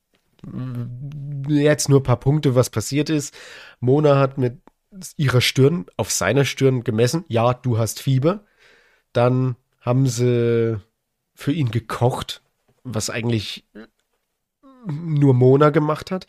jetzt nur ein paar Punkte, was passiert ist. Mona hat mit ihrer Stirn auf seiner Stirn gemessen, ja, du hast Fieber. Dann haben sie für ihn gekocht, was eigentlich nur Mona gemacht hat,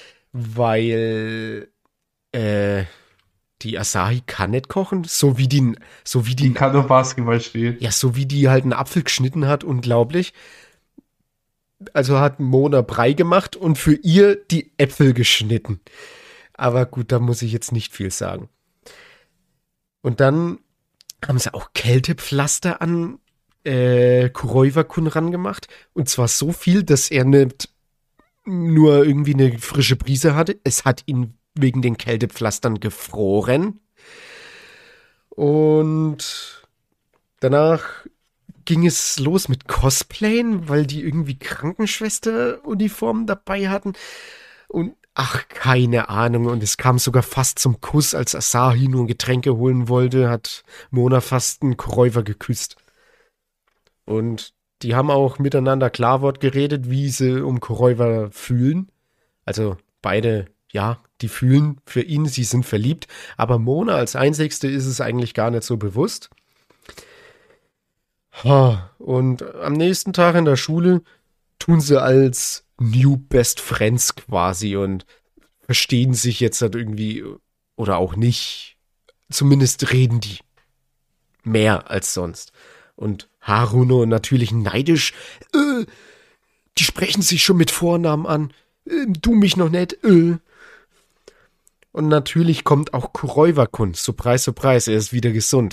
weil äh, die Asahi kann nicht kochen, so wie die, so wie die, Die kann doch Basketball spielen. ja, so wie die halt einen Apfel geschnitten hat, unglaublich. Also hat Mona Brei gemacht und für ihr die Äpfel geschnitten. Aber gut, da muss ich jetzt nicht viel sagen. Und dann haben sie auch Kältepflaster an äh, Kuroiwa-kun rangemacht. Und zwar so viel, dass er nicht nur irgendwie eine frische Brise hatte. Es hat ihn wegen den Kältepflastern gefroren. Und danach ging es los mit Cosplayen, weil die irgendwie Krankenschwester-Uniformen dabei hatten. Und ach, keine Ahnung. Und es kam sogar fast zum Kuss, als Asahi nur Getränke holen wollte, hat Mona fast einen Kuroiwa geküsst. Und die haben auch miteinander Klarwort geredet, wie sie um Kuroiwa fühlen. Also beide, ja, die fühlen für ihn, sie sind verliebt. Aber Mona als Einzigste ist es eigentlich gar nicht so bewusst. Und am nächsten Tag in der Schule tun sie als New Best Friends quasi und verstehen sich jetzt halt irgendwie oder auch nicht. Zumindest reden die mehr als sonst. Und Haruno natürlich neidisch. Äh, die sprechen sich schon mit Vornamen an. Äh, du mich noch nicht. Äh. Und natürlich kommt auch Kuroiwa-kun. Surprise, surprise, er ist wieder gesund.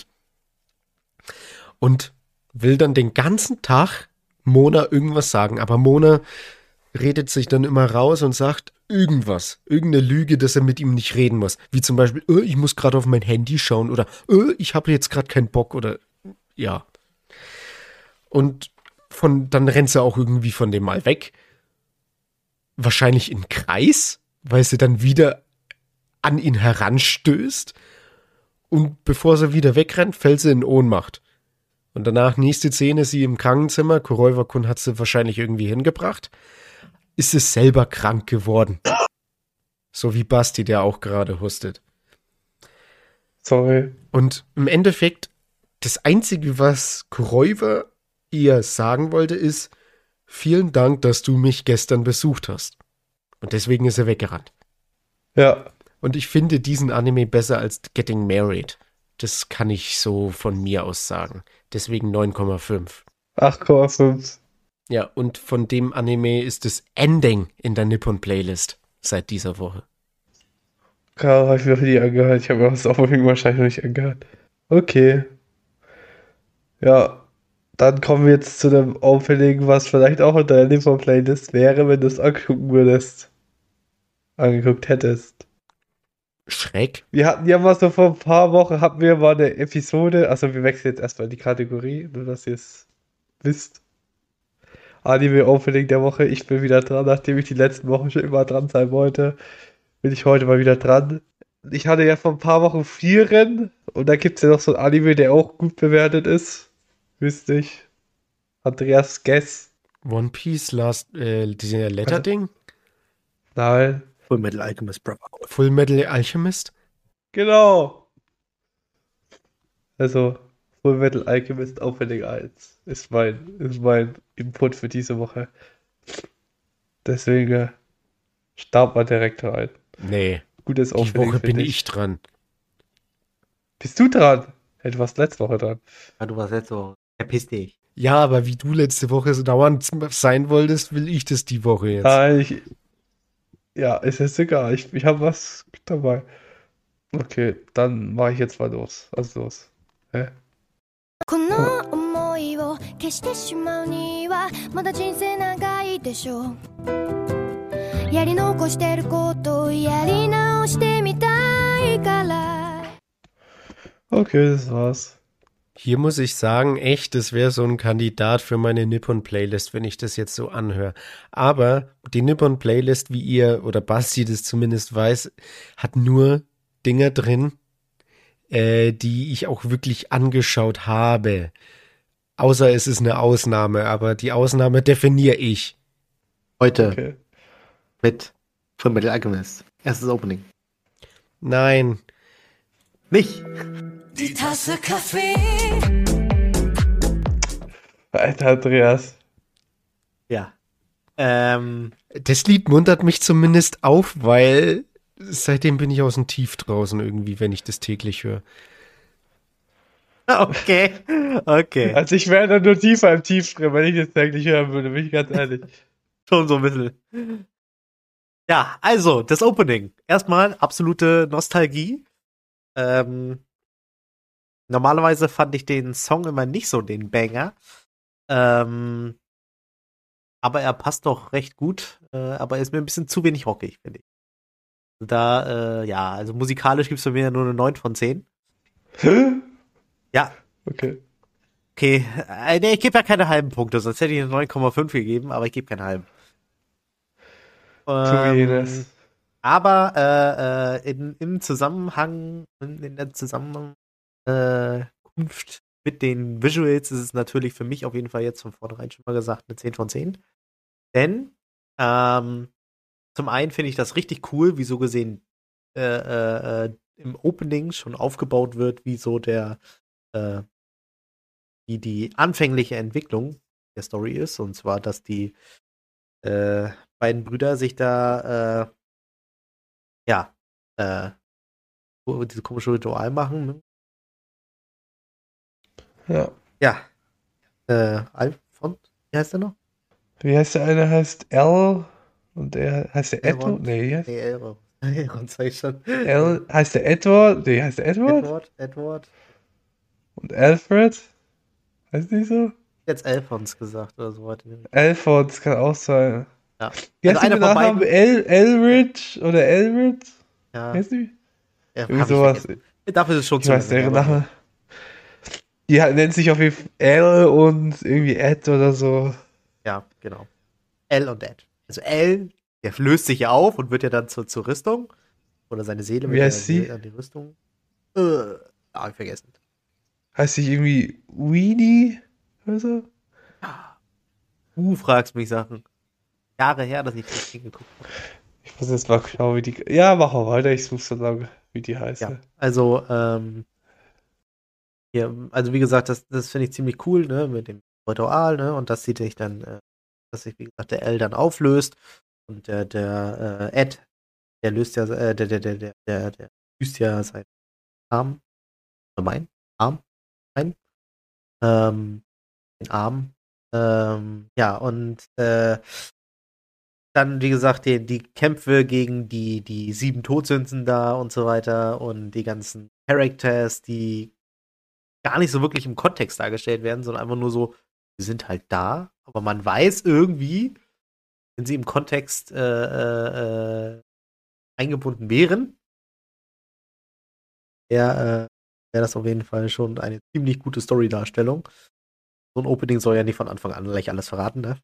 Und will dann den ganzen Tag Mona irgendwas sagen. Aber Mona redet sich dann immer raus und sagt irgendwas. Irgendeine Lüge, dass er mit ihm nicht reden muss. Wie zum Beispiel, äh, ich muss gerade auf mein Handy schauen oder äh, ich habe jetzt gerade keinen Bock oder ja. Und von, dann rennt sie auch irgendwie von dem mal weg. Wahrscheinlich in Kreis, weil sie dann wieder an ihn heranstößt. Und bevor sie wieder wegrennt, fällt sie in Ohnmacht. Und danach, nächste Szene, sie im Krankenzimmer. Kuroiwa-kun hat sie wahrscheinlich irgendwie hingebracht. Ist es selber krank geworden. So wie Basti, der auch gerade hustet. Sorry. Und im Endeffekt, das Einzige, was Kuroiwa ihr sagen wollte, ist, vielen Dank, dass du mich gestern besucht hast. Und deswegen ist er weggerannt. Ja. Und ich finde diesen Anime besser als Getting Married. Das kann ich so von mir aus sagen. Deswegen neun Komma fünf. acht Komma fünf. Ja, und von dem Anime ist das Ending in der Nippon-Playlist seit dieser Woche. Klar, habe ich mir noch nie angehört. Ich habe mir das Opening wahrscheinlich noch nicht angehört. Okay. Ja, dann kommen wir jetzt zu dem Opening, was vielleicht auch in deiner Nippon-Playlist wäre, wenn du es angucken würdest. Angeguckt hättest. Schreck? Wir hatten ja mal so vor ein paar Wochen, hatten wir mal eine Episode, also wir wechseln jetzt erstmal in die Kategorie, nur dass ihr es wisst. Anime-Opening der Woche, ich bin wieder dran, nachdem ich die letzten Wochen schon immer dran sein wollte, bin ich heute mal wieder dran. Ich hatte ja vor ein paar Wochen Frieren und da gibt es ja noch so ein Anime, der auch gut bewertet ist. Wüsste ich. Andreas Guess. One Piece, Last, äh, dieser Letter-Ding? Nein. Full Metal Alchemist Brotherhood. Full Metal Alchemist? Genau. Also, Full Metal Alchemist Opening eins ist mein, ist mein Input für diese Woche. Deswegen äh, starten wir direkt rein. Nee, Gutes die Opening, Woche bin finde ich dran. Bist du dran? Hey, du warst letzte Woche dran. Ja, du warst jetzt so. Verpiss dich. Ja, aber wie du letzte Woche so dauernd sein wolltest, will ich das die Woche jetzt. Ah, ich, ja, ist jetzt egal. Ich, ich habe was dabei. Okay, dann mache ich jetzt mal los. Also los. Hä? この想いを消してしまうにはまだ人生長いでしょうやり残してることをやり直してみたいから Okay, das war's. Hier muss ich sagen, echt, das wäre so ein Kandidat für meine Nippon-Playlist, wenn ich das jetzt so anhöre. Aber die Nippon-Playlist, wie ihr oder Basti das zumindest weiß, hat nur Dinger drin, äh, die ich auch wirklich angeschaut habe. Außer es ist eine Ausnahme, aber die Ausnahme definiere ich. Heute Okay. mit Full Metal Alchemist. Erstes Opening. Nein, Nicht. Die Tasse Kaffee Alter, Andreas. Ja. Ähm, das Lied muntert mich zumindest auf, weil seitdem bin ich aus dem Tief draußen irgendwie, wenn ich das täglich höre. okay. Okay. Also ich wäre dann nur tiefer im Tief drin, wenn ich das täglich hören würde, bin ich ganz ehrlich. Schon so ein bisschen. Ja, also, das Opening. Erstmal absolute Nostalgie. Ähm, normalerweise fand ich den Song immer nicht so den Banger. Ähm, aber er passt doch recht gut. Äh, aber er ist mir ein bisschen zu wenig rockig, finde ich. Da, äh, ja, also musikalisch gibt es bei mir nur eine neun von zehn. Ja, Okay. okay. Äh, nee, ich gebe ja keine halben Punkte, sonst hätte ich eine neun Komma fünf gegeben, aber ich gebe keine halben. Zu jenes. Aber äh, äh, in, im Zusammenhang, in, in der Zusammenkunft äh, Kunft mit den Visuals ist es natürlich für mich auf jeden Fall jetzt von vornherein schon mal gesagt eine zehn von zehn. Denn ähm, zum einen finde ich das richtig cool, wie so gesehen äh, äh, äh, im Opening schon aufgebaut wird, wie so der äh, wie die anfängliche Entwicklung der Story ist. Und zwar, dass die äh, beiden Brüder sich da äh, ja, äh, wo diese komische Ritual machen. Ne? Ja. Ja. Äh, Alfons, wie heißt der noch? Wie heißt der eine? Heißt L und der heißt der Edward? Elrond. Nee, wie heißt Nee, Elrond. Elrond sag ich schon. L heißt der Edward? Nee, heißt der Edward? Edward, Edward. Und Alfred? Heißt nicht so? Jetzt Alfons gesagt oder so weiter. Alfred, das kann auch sein. Ja. Wie Also heißt der einer mit von Nachnamen? beiden. El Elridge oder Elrid? Ja. Heißt die? Ja, Irgendwie hab ich sowas. vergessen. Dafür ist es schon Ich zu weiß lange deren her, aber- Name. Die halt nennt sich auf jeden Fall L und irgendwie Ed oder so. Ja, genau. L und Ed. Also L, der löst sich ja auf und wird ja dann zur, zur Rüstung. Oder seine Seele Wie wird ja heißt an die, sie? an die Rüstung. Äh, hab ich vergessen. Heißt sie irgendwie Weenie oder so? Du fragst mich Sachen. Jahre her, dass ich das Ding geguckt habe. Ich muss jetzt mal schauen, wie die. Ja, mach mal weiter, ich suche so lange, wie die heißt. Ja, also, ähm, hier, also wie gesagt, das, das finde ich ziemlich cool, ne, mit dem Ritual, ne, und das sieht sich dann, äh, dass sich, wie gesagt, der L dann auflöst und der, der, äh, Ed, der löst ja, äh, der, der, der, der, der, der löst ja seinen Arm mein Arm ein. Ähm, den Arm. Ähm, ja, und äh, dann, wie gesagt, die, die Kämpfe gegen die, die sieben Todsünden da und so weiter und die ganzen Characters, die gar nicht so wirklich im Kontext dargestellt werden, sondern einfach nur so, sie sind halt da, aber man weiß irgendwie, wenn sie im Kontext äh, äh, äh, eingebunden wären, wäre äh, wär das auf jeden Fall schon eine ziemlich gute Story-Darstellung. So ein Opening soll ja nicht von Anfang an gleich alles verraten, ne?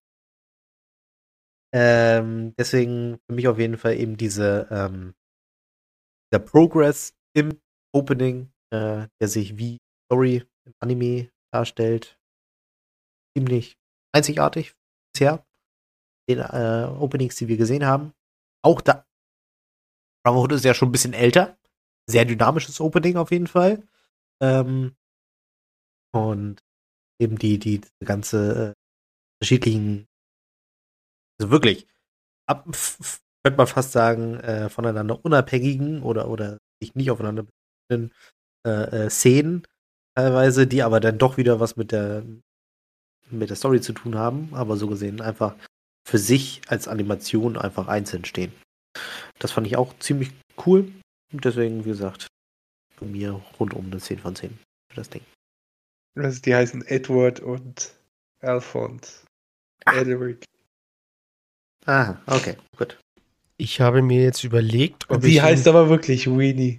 Ähm, deswegen für mich auf jeden Fall eben diese ähm, der Progress im Opening, äh, der sich wie Story im Anime darstellt, ziemlich einzigartig bisher. Den äh, Openings, die wir gesehen haben. Auch da. Brotherhood ist ja schon ein bisschen älter. Sehr dynamisches Opening auf jeden Fall. Ähm, und eben die, die, die ganze äh, unterschiedlichen, also wirklich, ab, f, f, könnte man fast sagen, äh, voneinander unabhängigen oder, oder sich nicht aufeinander beziehenden äh, äh, Szenen teilweise, die aber dann doch wieder was mit der mit der Story zu tun haben, aber so gesehen einfach für sich als Animation einfach einzeln stehen. Das fand ich auch ziemlich cool. Und deswegen, wie gesagt, bei mir rundum eine zehn von zehn für das Ding. Also die heißen Edward und Alphonse. Ah. Edric. Ah, okay, gut. Ich habe mir jetzt überlegt, ob Sie ich. heißt aber wirklich Weenie.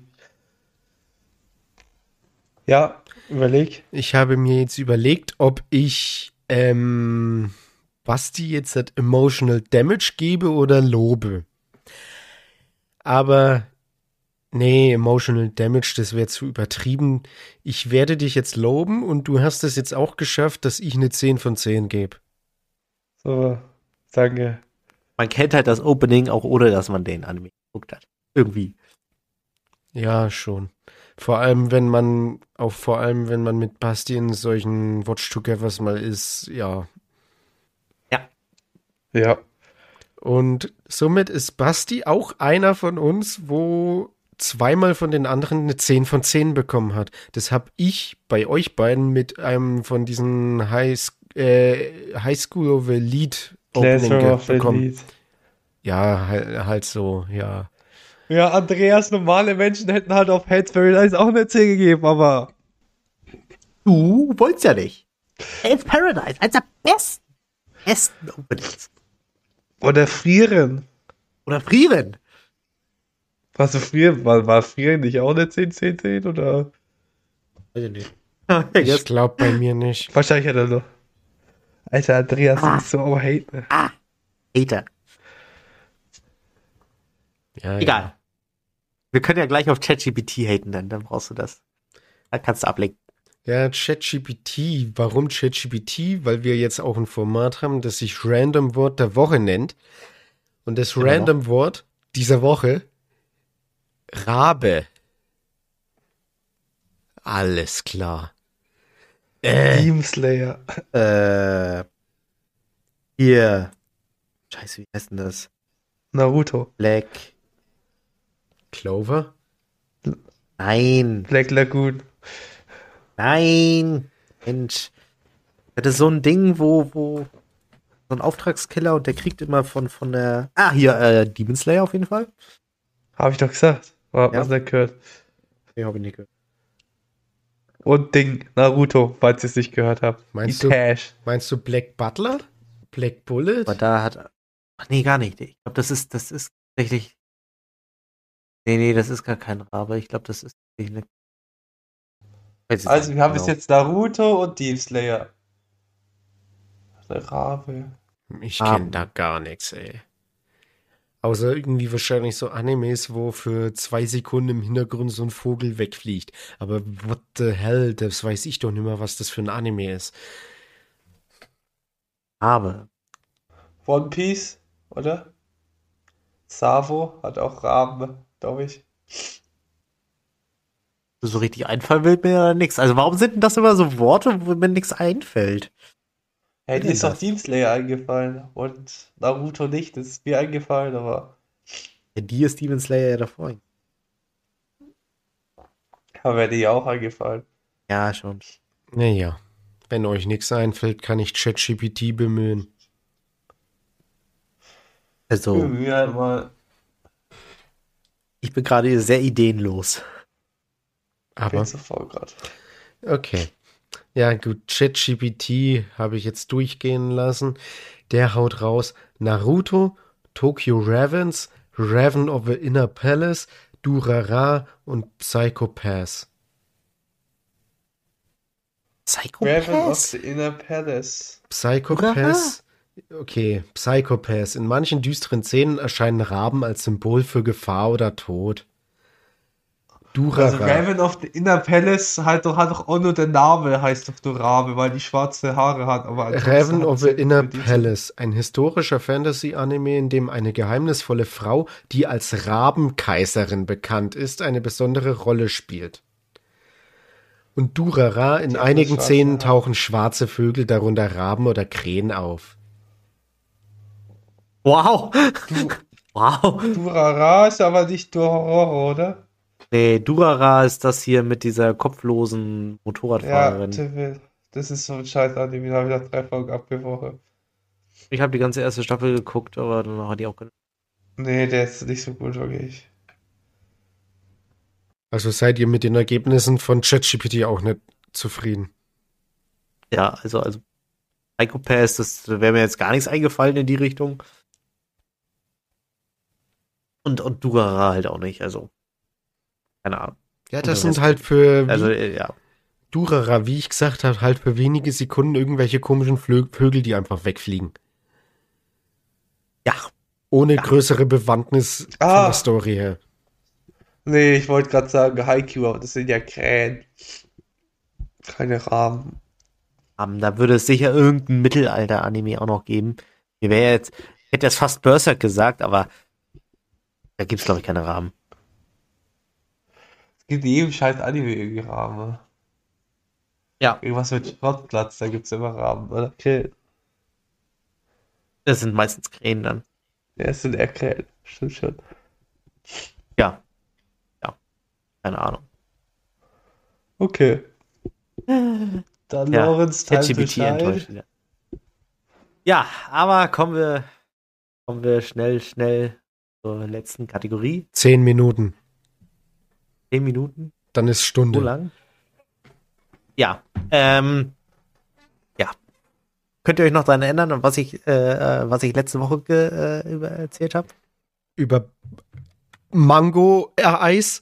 Ja, überleg. Ich habe mir jetzt überlegt, ob ich ähm, Basti jetzt das Emotional Damage gebe oder lobe. Aber nee, Emotional Damage, das wäre zu übertrieben. Ich werde dich jetzt loben und du hast es jetzt auch geschafft, dass ich eine zehn von zehn gebe. So, danke. Man kennt halt das Opening auch ohne, dass man den Anime geguckt hat. Irgendwie. Ja, schon. Vor allem, wenn man, auch vor allem, wenn man mit Basti in solchen Watch-Togethers mal ist, ja. Ja. Und somit ist Basti auch einer von uns, wo zweimal von den anderen eine zehn von zehn bekommen hat. Das habe ich bei euch beiden mit einem von diesen High, äh, High School of Elite Opening Classroom of bekommen. Elite. Ja, halt, halt so, ja. Ja, Andreas, normale Menschen hätten halt auf Heads Paradise auch eine zehn gegeben, aber Du wolltest ja nicht. Hell's Paradise, eins der besten, besten Openings. oder Frieren. Oder Frieren. Warst du Frieren? War, war Frieren nicht auch eine zehn, zehn, zehn oder? Weiß ich nicht. Ich glaube bei mir nicht. Wahrscheinlich hat er noch. Alter, Andreas, du Ah. bist so am Hate. Ne? Ah, Hater. Ja, Egal. Ja. Wir können ja gleich auf ChatGPT haten, dann, dann brauchst du das. Da kannst du ablenken. Ja, ChatGPT. Warum ChatGPT? Weil wir jetzt auch ein Format haben, das sich Random Wort der Woche nennt. Und das Genau. Random Wort dieser Woche, Rabe. Alles klar. Äh, Demon Slayer. Äh, hier. Scheiße, wie heißt denn das? Naruto. Black. Clover? Nein. Black Lagoon. Nein. Mensch. Das ist so ein Ding, wo, wo so ein Auftragskiller und der kriegt immer von, von der. Ah, hier, äh, Demon Slayer auf jeden Fall. Habe ich doch gesagt. War, Ja. Was er gehört. Nee, hab ich nicht gehört. Und Ding, Naruto, falls ihr es nicht gehört habt. Meinst Die du- Tash. Meinst du Black Butler? Black Bullet? Aber da hat. Ach nee, gar nicht. Ich glaube, das ist, das ist tatsächlich. Nee, nee, das ist gar kein Rabe. Ich glaube, das ist tatsächlich eine. Weiß ich Also nicht wir haben genau. bis jetzt Naruto und Demon Slayer. Der Rabe. Ich Ah. kenne da gar nichts, ey. Außer irgendwie wahrscheinlich so Animes, wo für zwei Sekunden im Hintergrund so ein Vogel wegfliegt. Aber what the hell, das weiß ich doch nicht mehr, was das für ein Anime ist. Rabe. One Piece, oder? Savo hat auch Raben, glaube ich. So richtig einfallen will mir ja nichts. Also warum sind denn das immer so Worte, wo mir nichts einfällt? Hey, Was dir denn ist doch das? Demon Slayer eingefallen und Naruto nicht. Das ist mir eingefallen, aber Ja, die ist Demon Slayer ja davor. Aber wäre dir auch eingefallen. Ja, schon. Naja, wenn euch nichts einfällt, kann ich ChatGPT bemühen. Also, Irgendwie halt mal. ich bin gerade sehr ideenlos. Bin Aber, zu faul gerade. okay. Ja, gut, ChatGPT habe ich jetzt durchgehen lassen. Der haut raus Naruto, Tokyo Ravens, Raven of the Inner Palace, Durara und Psycho Pass. Raven of Psychopath? the Inner Palace. Psycho Durara? Pass. Okay, Psycho Pass. In manchen düsteren Szenen erscheinen Raben als Symbol für Gefahr oder Tod. Also Durara. Raven of the Inner Palace halt doch, hat doch auch nur der Name, heißt doch nur Rabe, weil die schwarze Haare hat, aber ansonsten Raven hat of es the ja Inner mit diesem- Palace, ein historischer Fantasy-Anime, in dem eine geheimnisvolle Frau, die als Rabenkaiserin bekannt ist, eine besondere Rolle spielt. Und Durara, in Die hat einigen schwarze Szenen Haare. tauchen schwarze Vögel, darunter Raben oder Krähen auf. Wow. Du, Wow. Durara ist aber nicht Dororo, oder? Nee, Durara ist das hier mit dieser kopflosen Ja, Motorradfahrerin. Tiffel. Das ist so ein scheiß Anime, da habe ich nach drei Folgen abgebrochen. Ich habe die ganze erste Staffel geguckt, aber danach hat die auch. Nee, der ist nicht so gut, wirklich. Also seid ihr mit den Ergebnissen von ChatGPT auch nicht zufrieden? Ja, also, also Psychopath, das wäre mir jetzt gar nichts eingefallen in die Richtung. Und, und Durara halt auch nicht, also. Keine Ahnung. Ja, Und das der sind Rest- halt für, wie Also, äh, ja. Durara, wie ich gesagt habe, halt für wenige Sekunden irgendwelche komischen Flö Vögel, die einfach wegfliegen. Ja, Ohne Ja. größere Bewandtnis von Ah. der Story her. Nee, ich wollte gerade sagen Haikyuu, aber das sind ja Krähen. Keine Raben. ähm, da würde es sicher irgendein Mittelalter-Anime auch noch geben. Mir wäre jetzt, ich hätte jetzt fast Berserk gesagt, aber da gibt es, glaube ich, keine Rahmen. Es gibt in jedem scheiß Anime irgendwie Raben. Ne? Ja. Irgendwas mit Schrottplatz, da gibt es immer Raben, oder? Okay. Das sind meistens Krähen dann. Ja, es sind eher Krähen. Stimmt schon. Ja. Ja. Keine Ahnung. Okay. Dann Ja, Lorenz, time to ChatGPT shine. enttäuscht wieder. Ja, aber kommen wir, kommen wir schnell, schnell zur letzten Kategorie. Zehn Minuten. Zehn Minuten. Dann ist So Stunde. lang? Ja. Ähm, ja. Könnt ihr euch noch daran erinnern, was ich, äh, äh, was ich letzte Woche ge, äh, über erzählt habe? Über Mango-Eis.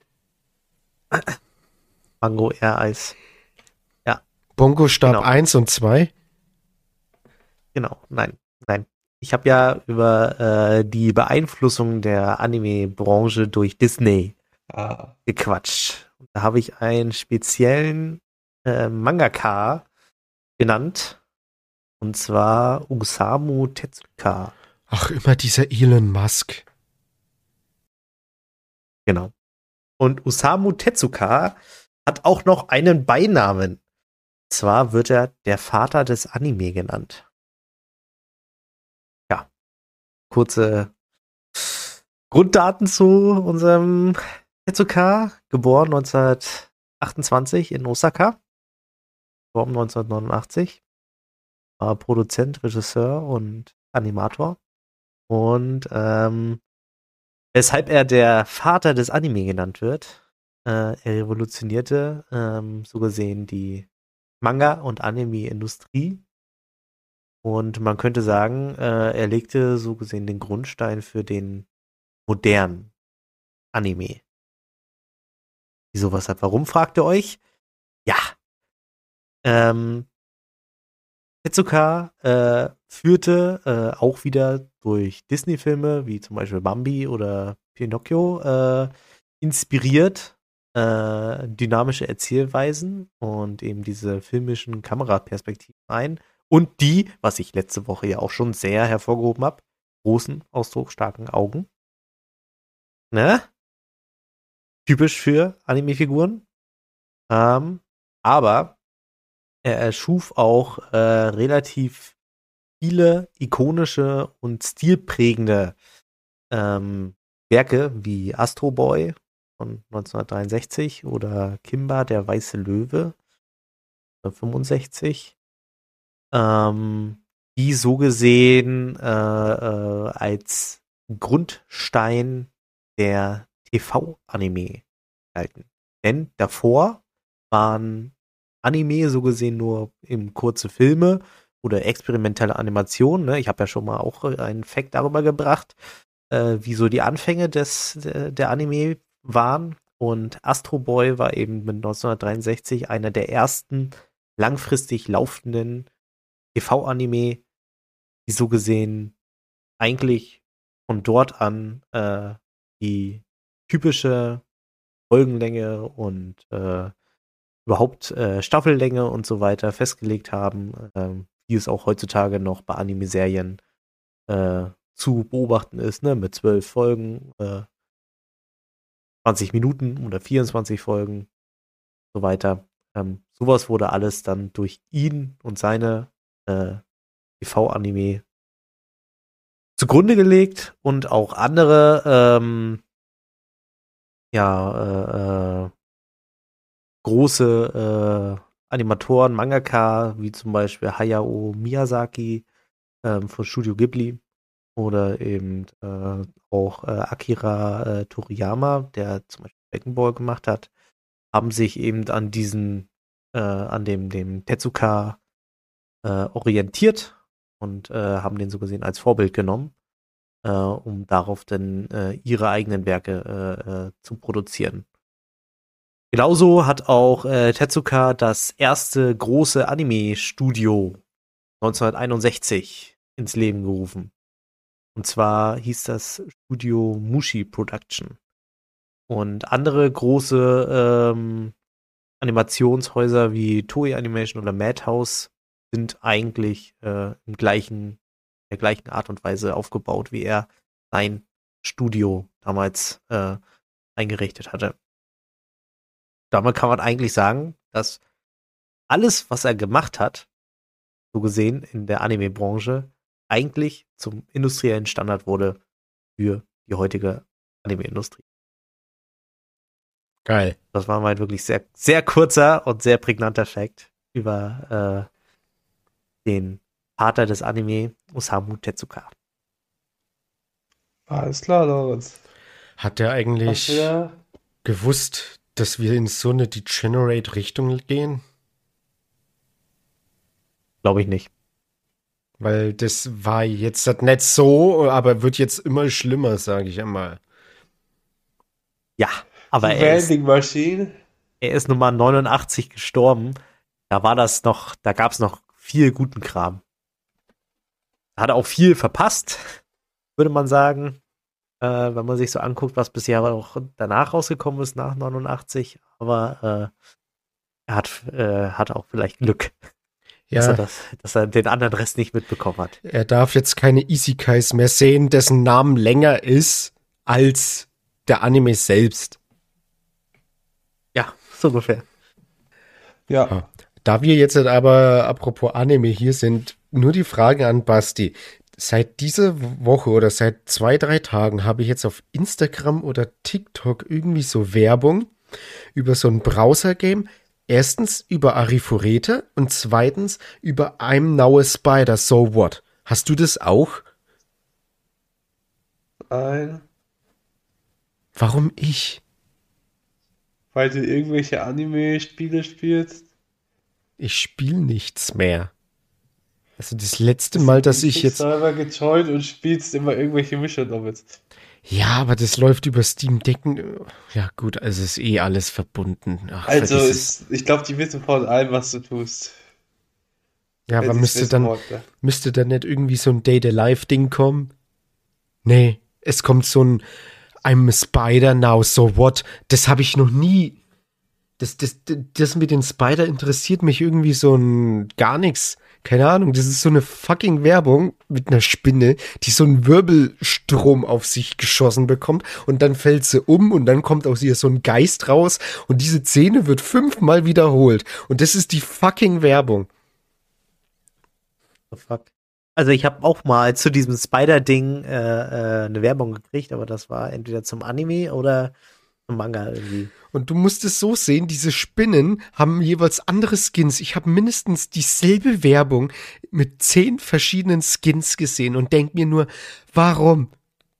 Mango Air Eis. Bongo-Stab Genau. eins und zwei. Genau. Nein, nein. Ich habe ja über äh, die Beeinflussung der Anime-Branche durch Disney Ah, gequatscht. Da habe ich einen speziellen äh, Mangaka genannt. Und zwar Osamu Tezuka. Ach, immer dieser Elon Musk. Genau. Und Osamu Tezuka hat auch noch einen Beinamen. Und zwar wird er der Vater des Anime genannt. Ja. Kurze Grunddaten zu unserem Tezuka. Geboren neunzehnhundertachtundzwanzig in Osaka. Gestorben neunzehnhundertneunundachtzig. War Produzent, Regisseur und Animator. Und ähm, weshalb er der Vater des Anime genannt wird, äh, er revolutionierte ähm, so gesehen die Manga- und Anime-Industrie. Und man könnte sagen, äh, er legte so gesehen den Grundstein für den modernen Anime. Wieso, weshalb, warum, fragt ihr euch? Ja. Ähm, Tezuka äh, führte äh, auch wieder durch Disney-Filme, wie zum Beispiel Bambi oder Pinocchio, äh, inspiriert äh, dynamische Erzählweisen und eben diese filmischen Kameraperspektiven ein. Und die, was ich letzte Woche ja auch schon sehr hervorgehoben habe, großen, ausdrucksstarken Augen. Ne? Typisch für Anime-Figuren. Ähm, aber er erschuf auch äh, relativ viele ikonische und stilprägende ähm, Werke wie Astro Boy von neunzehnhundertdreiundsechzig oder Kimba, der weiße Löwe, fünfundsechzig, ähm, die so gesehen äh, äh, als Grundstein der T V-Anime halten. Denn davor waren Anime so gesehen nur eben kurze Filme oder experimentelle Animationen. Ne? Ich habe ja schon mal auch einen Fact darüber gebracht, äh, wie so die Anfänge des, der, der Anime waren. Und Astro Boy war eben mit neunzehnhundertdreiundsechzig einer der ersten langfristig laufenden T V-Anime, die so gesehen eigentlich von dort an äh, die typische Folgenlänge und äh, überhaupt äh, Staffellänge und so weiter festgelegt haben, ähm, wie es auch heutzutage noch bei Anime-Serien äh, zu beobachten ist, ne? Mit zwölf Folgen, äh, zwanzig Minuten oder vierundzwanzig Folgen und so weiter. Ähm, sowas wurde alles dann durch ihn und seine äh, T V-Anime zugrunde gelegt und auch andere ähm, ja, äh, äh, große äh, Animatoren, Mangaka, wie zum Beispiel Hayao Miyazaki ähm, von Studio Ghibli oder eben äh, auch äh, Akira äh, Toriyama, der zum Beispiel Dragon Ball gemacht hat, haben sich eben an diesen, äh, an dem, dem Tezuka äh, orientiert und äh, haben den so gesehen als Vorbild genommen, äh, um darauf dann äh, ihre eigenen Werke äh, äh, zu produzieren. Genauso hat auch äh, Tezuka das erste große Anime-Studio neunzehnhunderteinundsechzig ins Leben gerufen. Und zwar hieß das Studio Mushi Production. Und andere große ähm, Animationshäuser wie Toei Animation oder Madhouse sind eigentlich äh, im gleichen, der gleichen Art und Weise aufgebaut, wie er sein Studio damals äh, eingerichtet hatte. Damit kann man eigentlich sagen, dass alles, was er gemacht hat, so gesehen in der Anime-Branche, eigentlich zum industriellen Standard wurde für die heutige Anime-Industrie. Geil. Das war mal wirklich sehr, sehr kurzer und sehr prägnanter Fact über äh, den Vater des Anime, Osamu Tezuka. Alles klar, Lorenz. Hat der Hast eigentlich du ja gewusst, dass wir in so eine Degenerate-Richtung gehen? Glaube ich nicht. Weil das war jetzt halt nicht so, aber wird jetzt immer schlimmer, sage ich einmal. Ja, aber die er ist, Vending Machine. er ist Nummer neunundachtzig gestorben. Da war das noch, da gab es noch viel guten Kram. Er hat auch viel verpasst, würde man sagen, äh, wenn man sich so anguckt, was bisher auch danach rausgekommen ist, nach neunundachtzig. Aber äh, er hat, äh, hat auch vielleicht Glück, dass, er Ja, das, dass er den anderen Rest nicht mitbekommen hat. er darf jetzt keine Isekais mehr sehen, dessen Namen länger ist als der Anime selbst. Ja, so ungefähr. Ja, Da wir jetzt halt aber, apropos Anime hier sind, nur die Frage an Basti. Seit dieser Woche oder seit zwei, drei Tagen habe ich jetzt auf Instagram oder TikTok irgendwie so Werbung über so ein Browser-Game. Erstens über Arifureta und zweitens über I'm Now a Spider, So What? Hast du das auch? nein. Warum ich? Weil du irgendwelche Anime-Spiele spielst. Ich spiele nichts mehr. Also das letzte Mal, dass ich jetzt... Server gejoint und spielst immer irgendwelche Mission Novels. Ja, aber das läuft über Steam Decken. Ja gut, also ist eh alles verbunden. Ach, Also, vergiss es. ist, ich glaube, die wissen von allem, was du tust. Ja, Wenn aber sie's müsste wissen dann, wollte. müsste dann nicht irgendwie so ein Day-to-Life-Ding kommen? Nee, es kommt so ein I'm a Spider now, so what? Das habe ich noch nie. Das, das, das mit den Spider interessiert mich irgendwie so ein gar nichts. Keine Ahnung, das ist so eine fucking Werbung mit einer Spinne, die so einen Wirbelstrom auf sich geschossen bekommt und dann fällt sie um und dann kommt aus ihr so ein Geist raus und diese Szene wird fünfmal wiederholt und das ist die fucking Werbung. The fuck? Also ich habe auch mal zu diesem Spider-Ding äh, äh, eine Werbung gekriegt, aber das war entweder zum Anime oder Manga irgendwie. Und du musst es so sehen, diese Spinnen haben jeweils andere Skins. Ich habe mindestens dieselbe Werbung mit zehn verschiedenen Skins gesehen und denk mir nur, warum?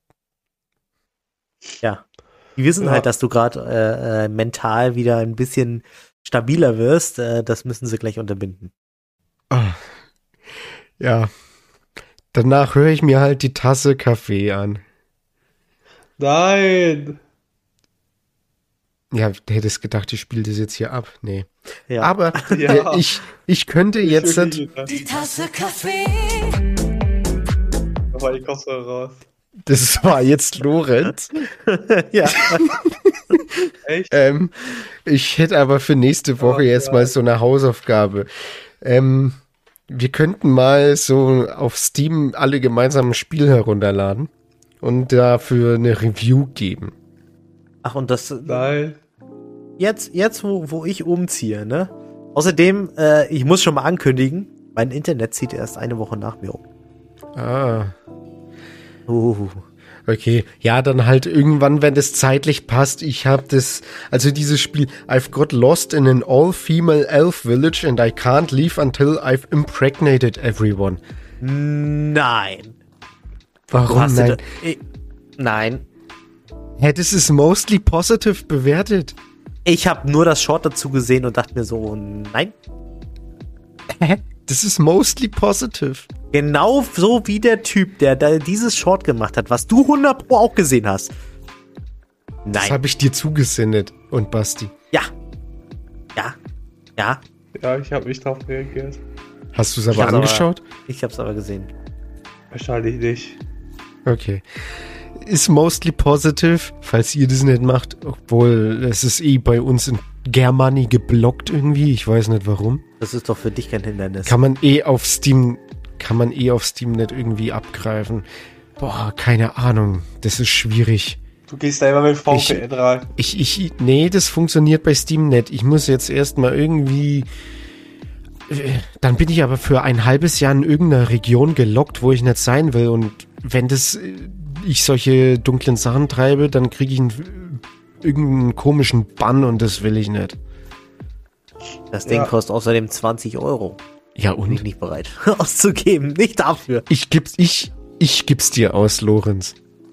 Ja. Die wissen Ja. halt, dass du gerade äh, äh, mental wieder ein bisschen stabiler wirst. Äh, das müssen sie gleich unterbinden. Ah. Ja. Danach höre ich mir halt die Tasse Kaffee an. Nein! Ja, du hättest gedacht, ich spiele das jetzt hier ab. Nee. Ja. Aber Ja. äh, ich, ich könnte Ich jetzt... wirklich gedacht. Die Tasse Kaffee. Aber ich komm's mal raus. Das war jetzt Lorenz. ja. Echt? Ähm, ich hätte aber für nächste Woche Oh, jetzt ja. mal so eine Hausaufgabe. Ähm, wir könnten mal so auf Steam alle gemeinsam ein Spiel herunterladen und dafür eine Review geben. Ach, und das Nein. jetzt, jetzt wo, wo ich umziehe, ne? Außerdem, äh, ich muss schon mal ankündigen, mein Internet zieht erst eine Woche nach mir um. Ah, Uh. okay. Ja, dann halt irgendwann, wenn das zeitlich passt. Ich habe das, also dieses Spiel, I've got lost in an all-female elf village and I can't leave until I've impregnated everyone. Nein. Du Warum hast dir nein? da- ich, nein. Hä, das ist mostly positive bewertet. Ich habe nur das Short dazu gesehen und dachte mir so, nein. Hä? Das ist mostly positive. Genau so wie der Typ, der da dieses Short gemacht hat, was du hundert Pro auch gesehen hast. Das Nein. habe ich dir zugesendet und Basti. Ja. Ja. Ja. Ja, ich habe nicht drauf reagiert. Hast du es Ich aber hab's angeschaut? Ich hab's aber gesehen. Wahrscheinlich nicht. Okay. Ist mostly positive, falls ihr das nicht macht, obwohl es ist eh bei uns in Germany geblockt irgendwie, ich weiß nicht warum. Das ist doch für dich kein Hindernis. Kann man eh auf Steam, kann man eh auf Steam nicht irgendwie abgreifen. Boah, keine Ahnung, das ist schwierig. Du gehst da immer mit V P N rein. Ich, ich, nee, das funktioniert bei Steam nicht. Ich muss jetzt erstmal irgendwie, äh, dann bin ich aber für ein halbes Jahr in irgendeiner Region gelockt, wo ich nicht sein will. Und wenn das, äh, ich solche dunklen Sachen treibe, dann kriege ich einen, irgendeinen komischen Bann und das will ich nicht. Das Ding Ja. kostet außerdem zwanzig Euro. Ja, Bin ich und? nicht bereit auszugeben. Nicht dafür. Ich gib's, ich, ich gib's dir aus, Lorenz.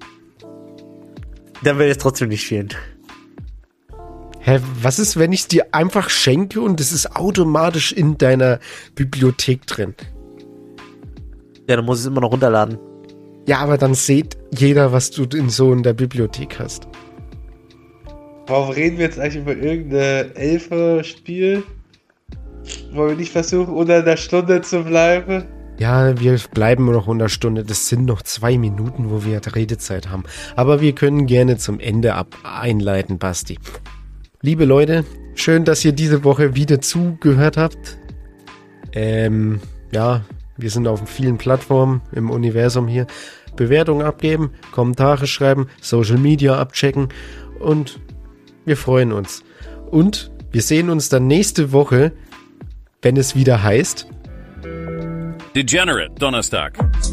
Dann will es trotzdem nicht spielen. Hä, was ist, wenn ich dir einfach schenke und es ist automatisch in deiner Bibliothek drin? Ja, dann muss ich es immer noch runterladen. Ja, aber dann sieht jeder, was du in so in der Bibliothek hast. Warum reden wir jetzt eigentlich über irgendein Elfer-Spiel? Wollen wir nicht versuchen, unter einer Stunde zu bleiben? Ja, wir bleiben noch in der Stunde. Das sind noch zwei Minuten, wo wir Redezeit haben. Aber wir können gerne zum Ende ab einleiten, Basti. Liebe Leute, schön, dass ihr diese Woche wieder zugehört habt. Ähm, ja, wir sind auf vielen Plattformen im Universum hier. Bewertungen abgeben, Kommentare schreiben, Social Media abchecken und wir freuen uns. Und wir sehen uns dann nächste Woche, wenn es wieder heißt... Degenerate Donnerstag.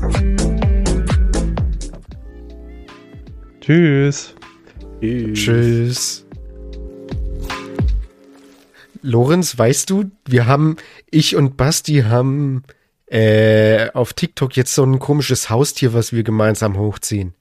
Tschüss. Tschüss. Lorenz, weißt du, wir haben, ich und Basti haben äh, auf TikTok jetzt so ein komisches Haustier, was wir gemeinsam hochziehen.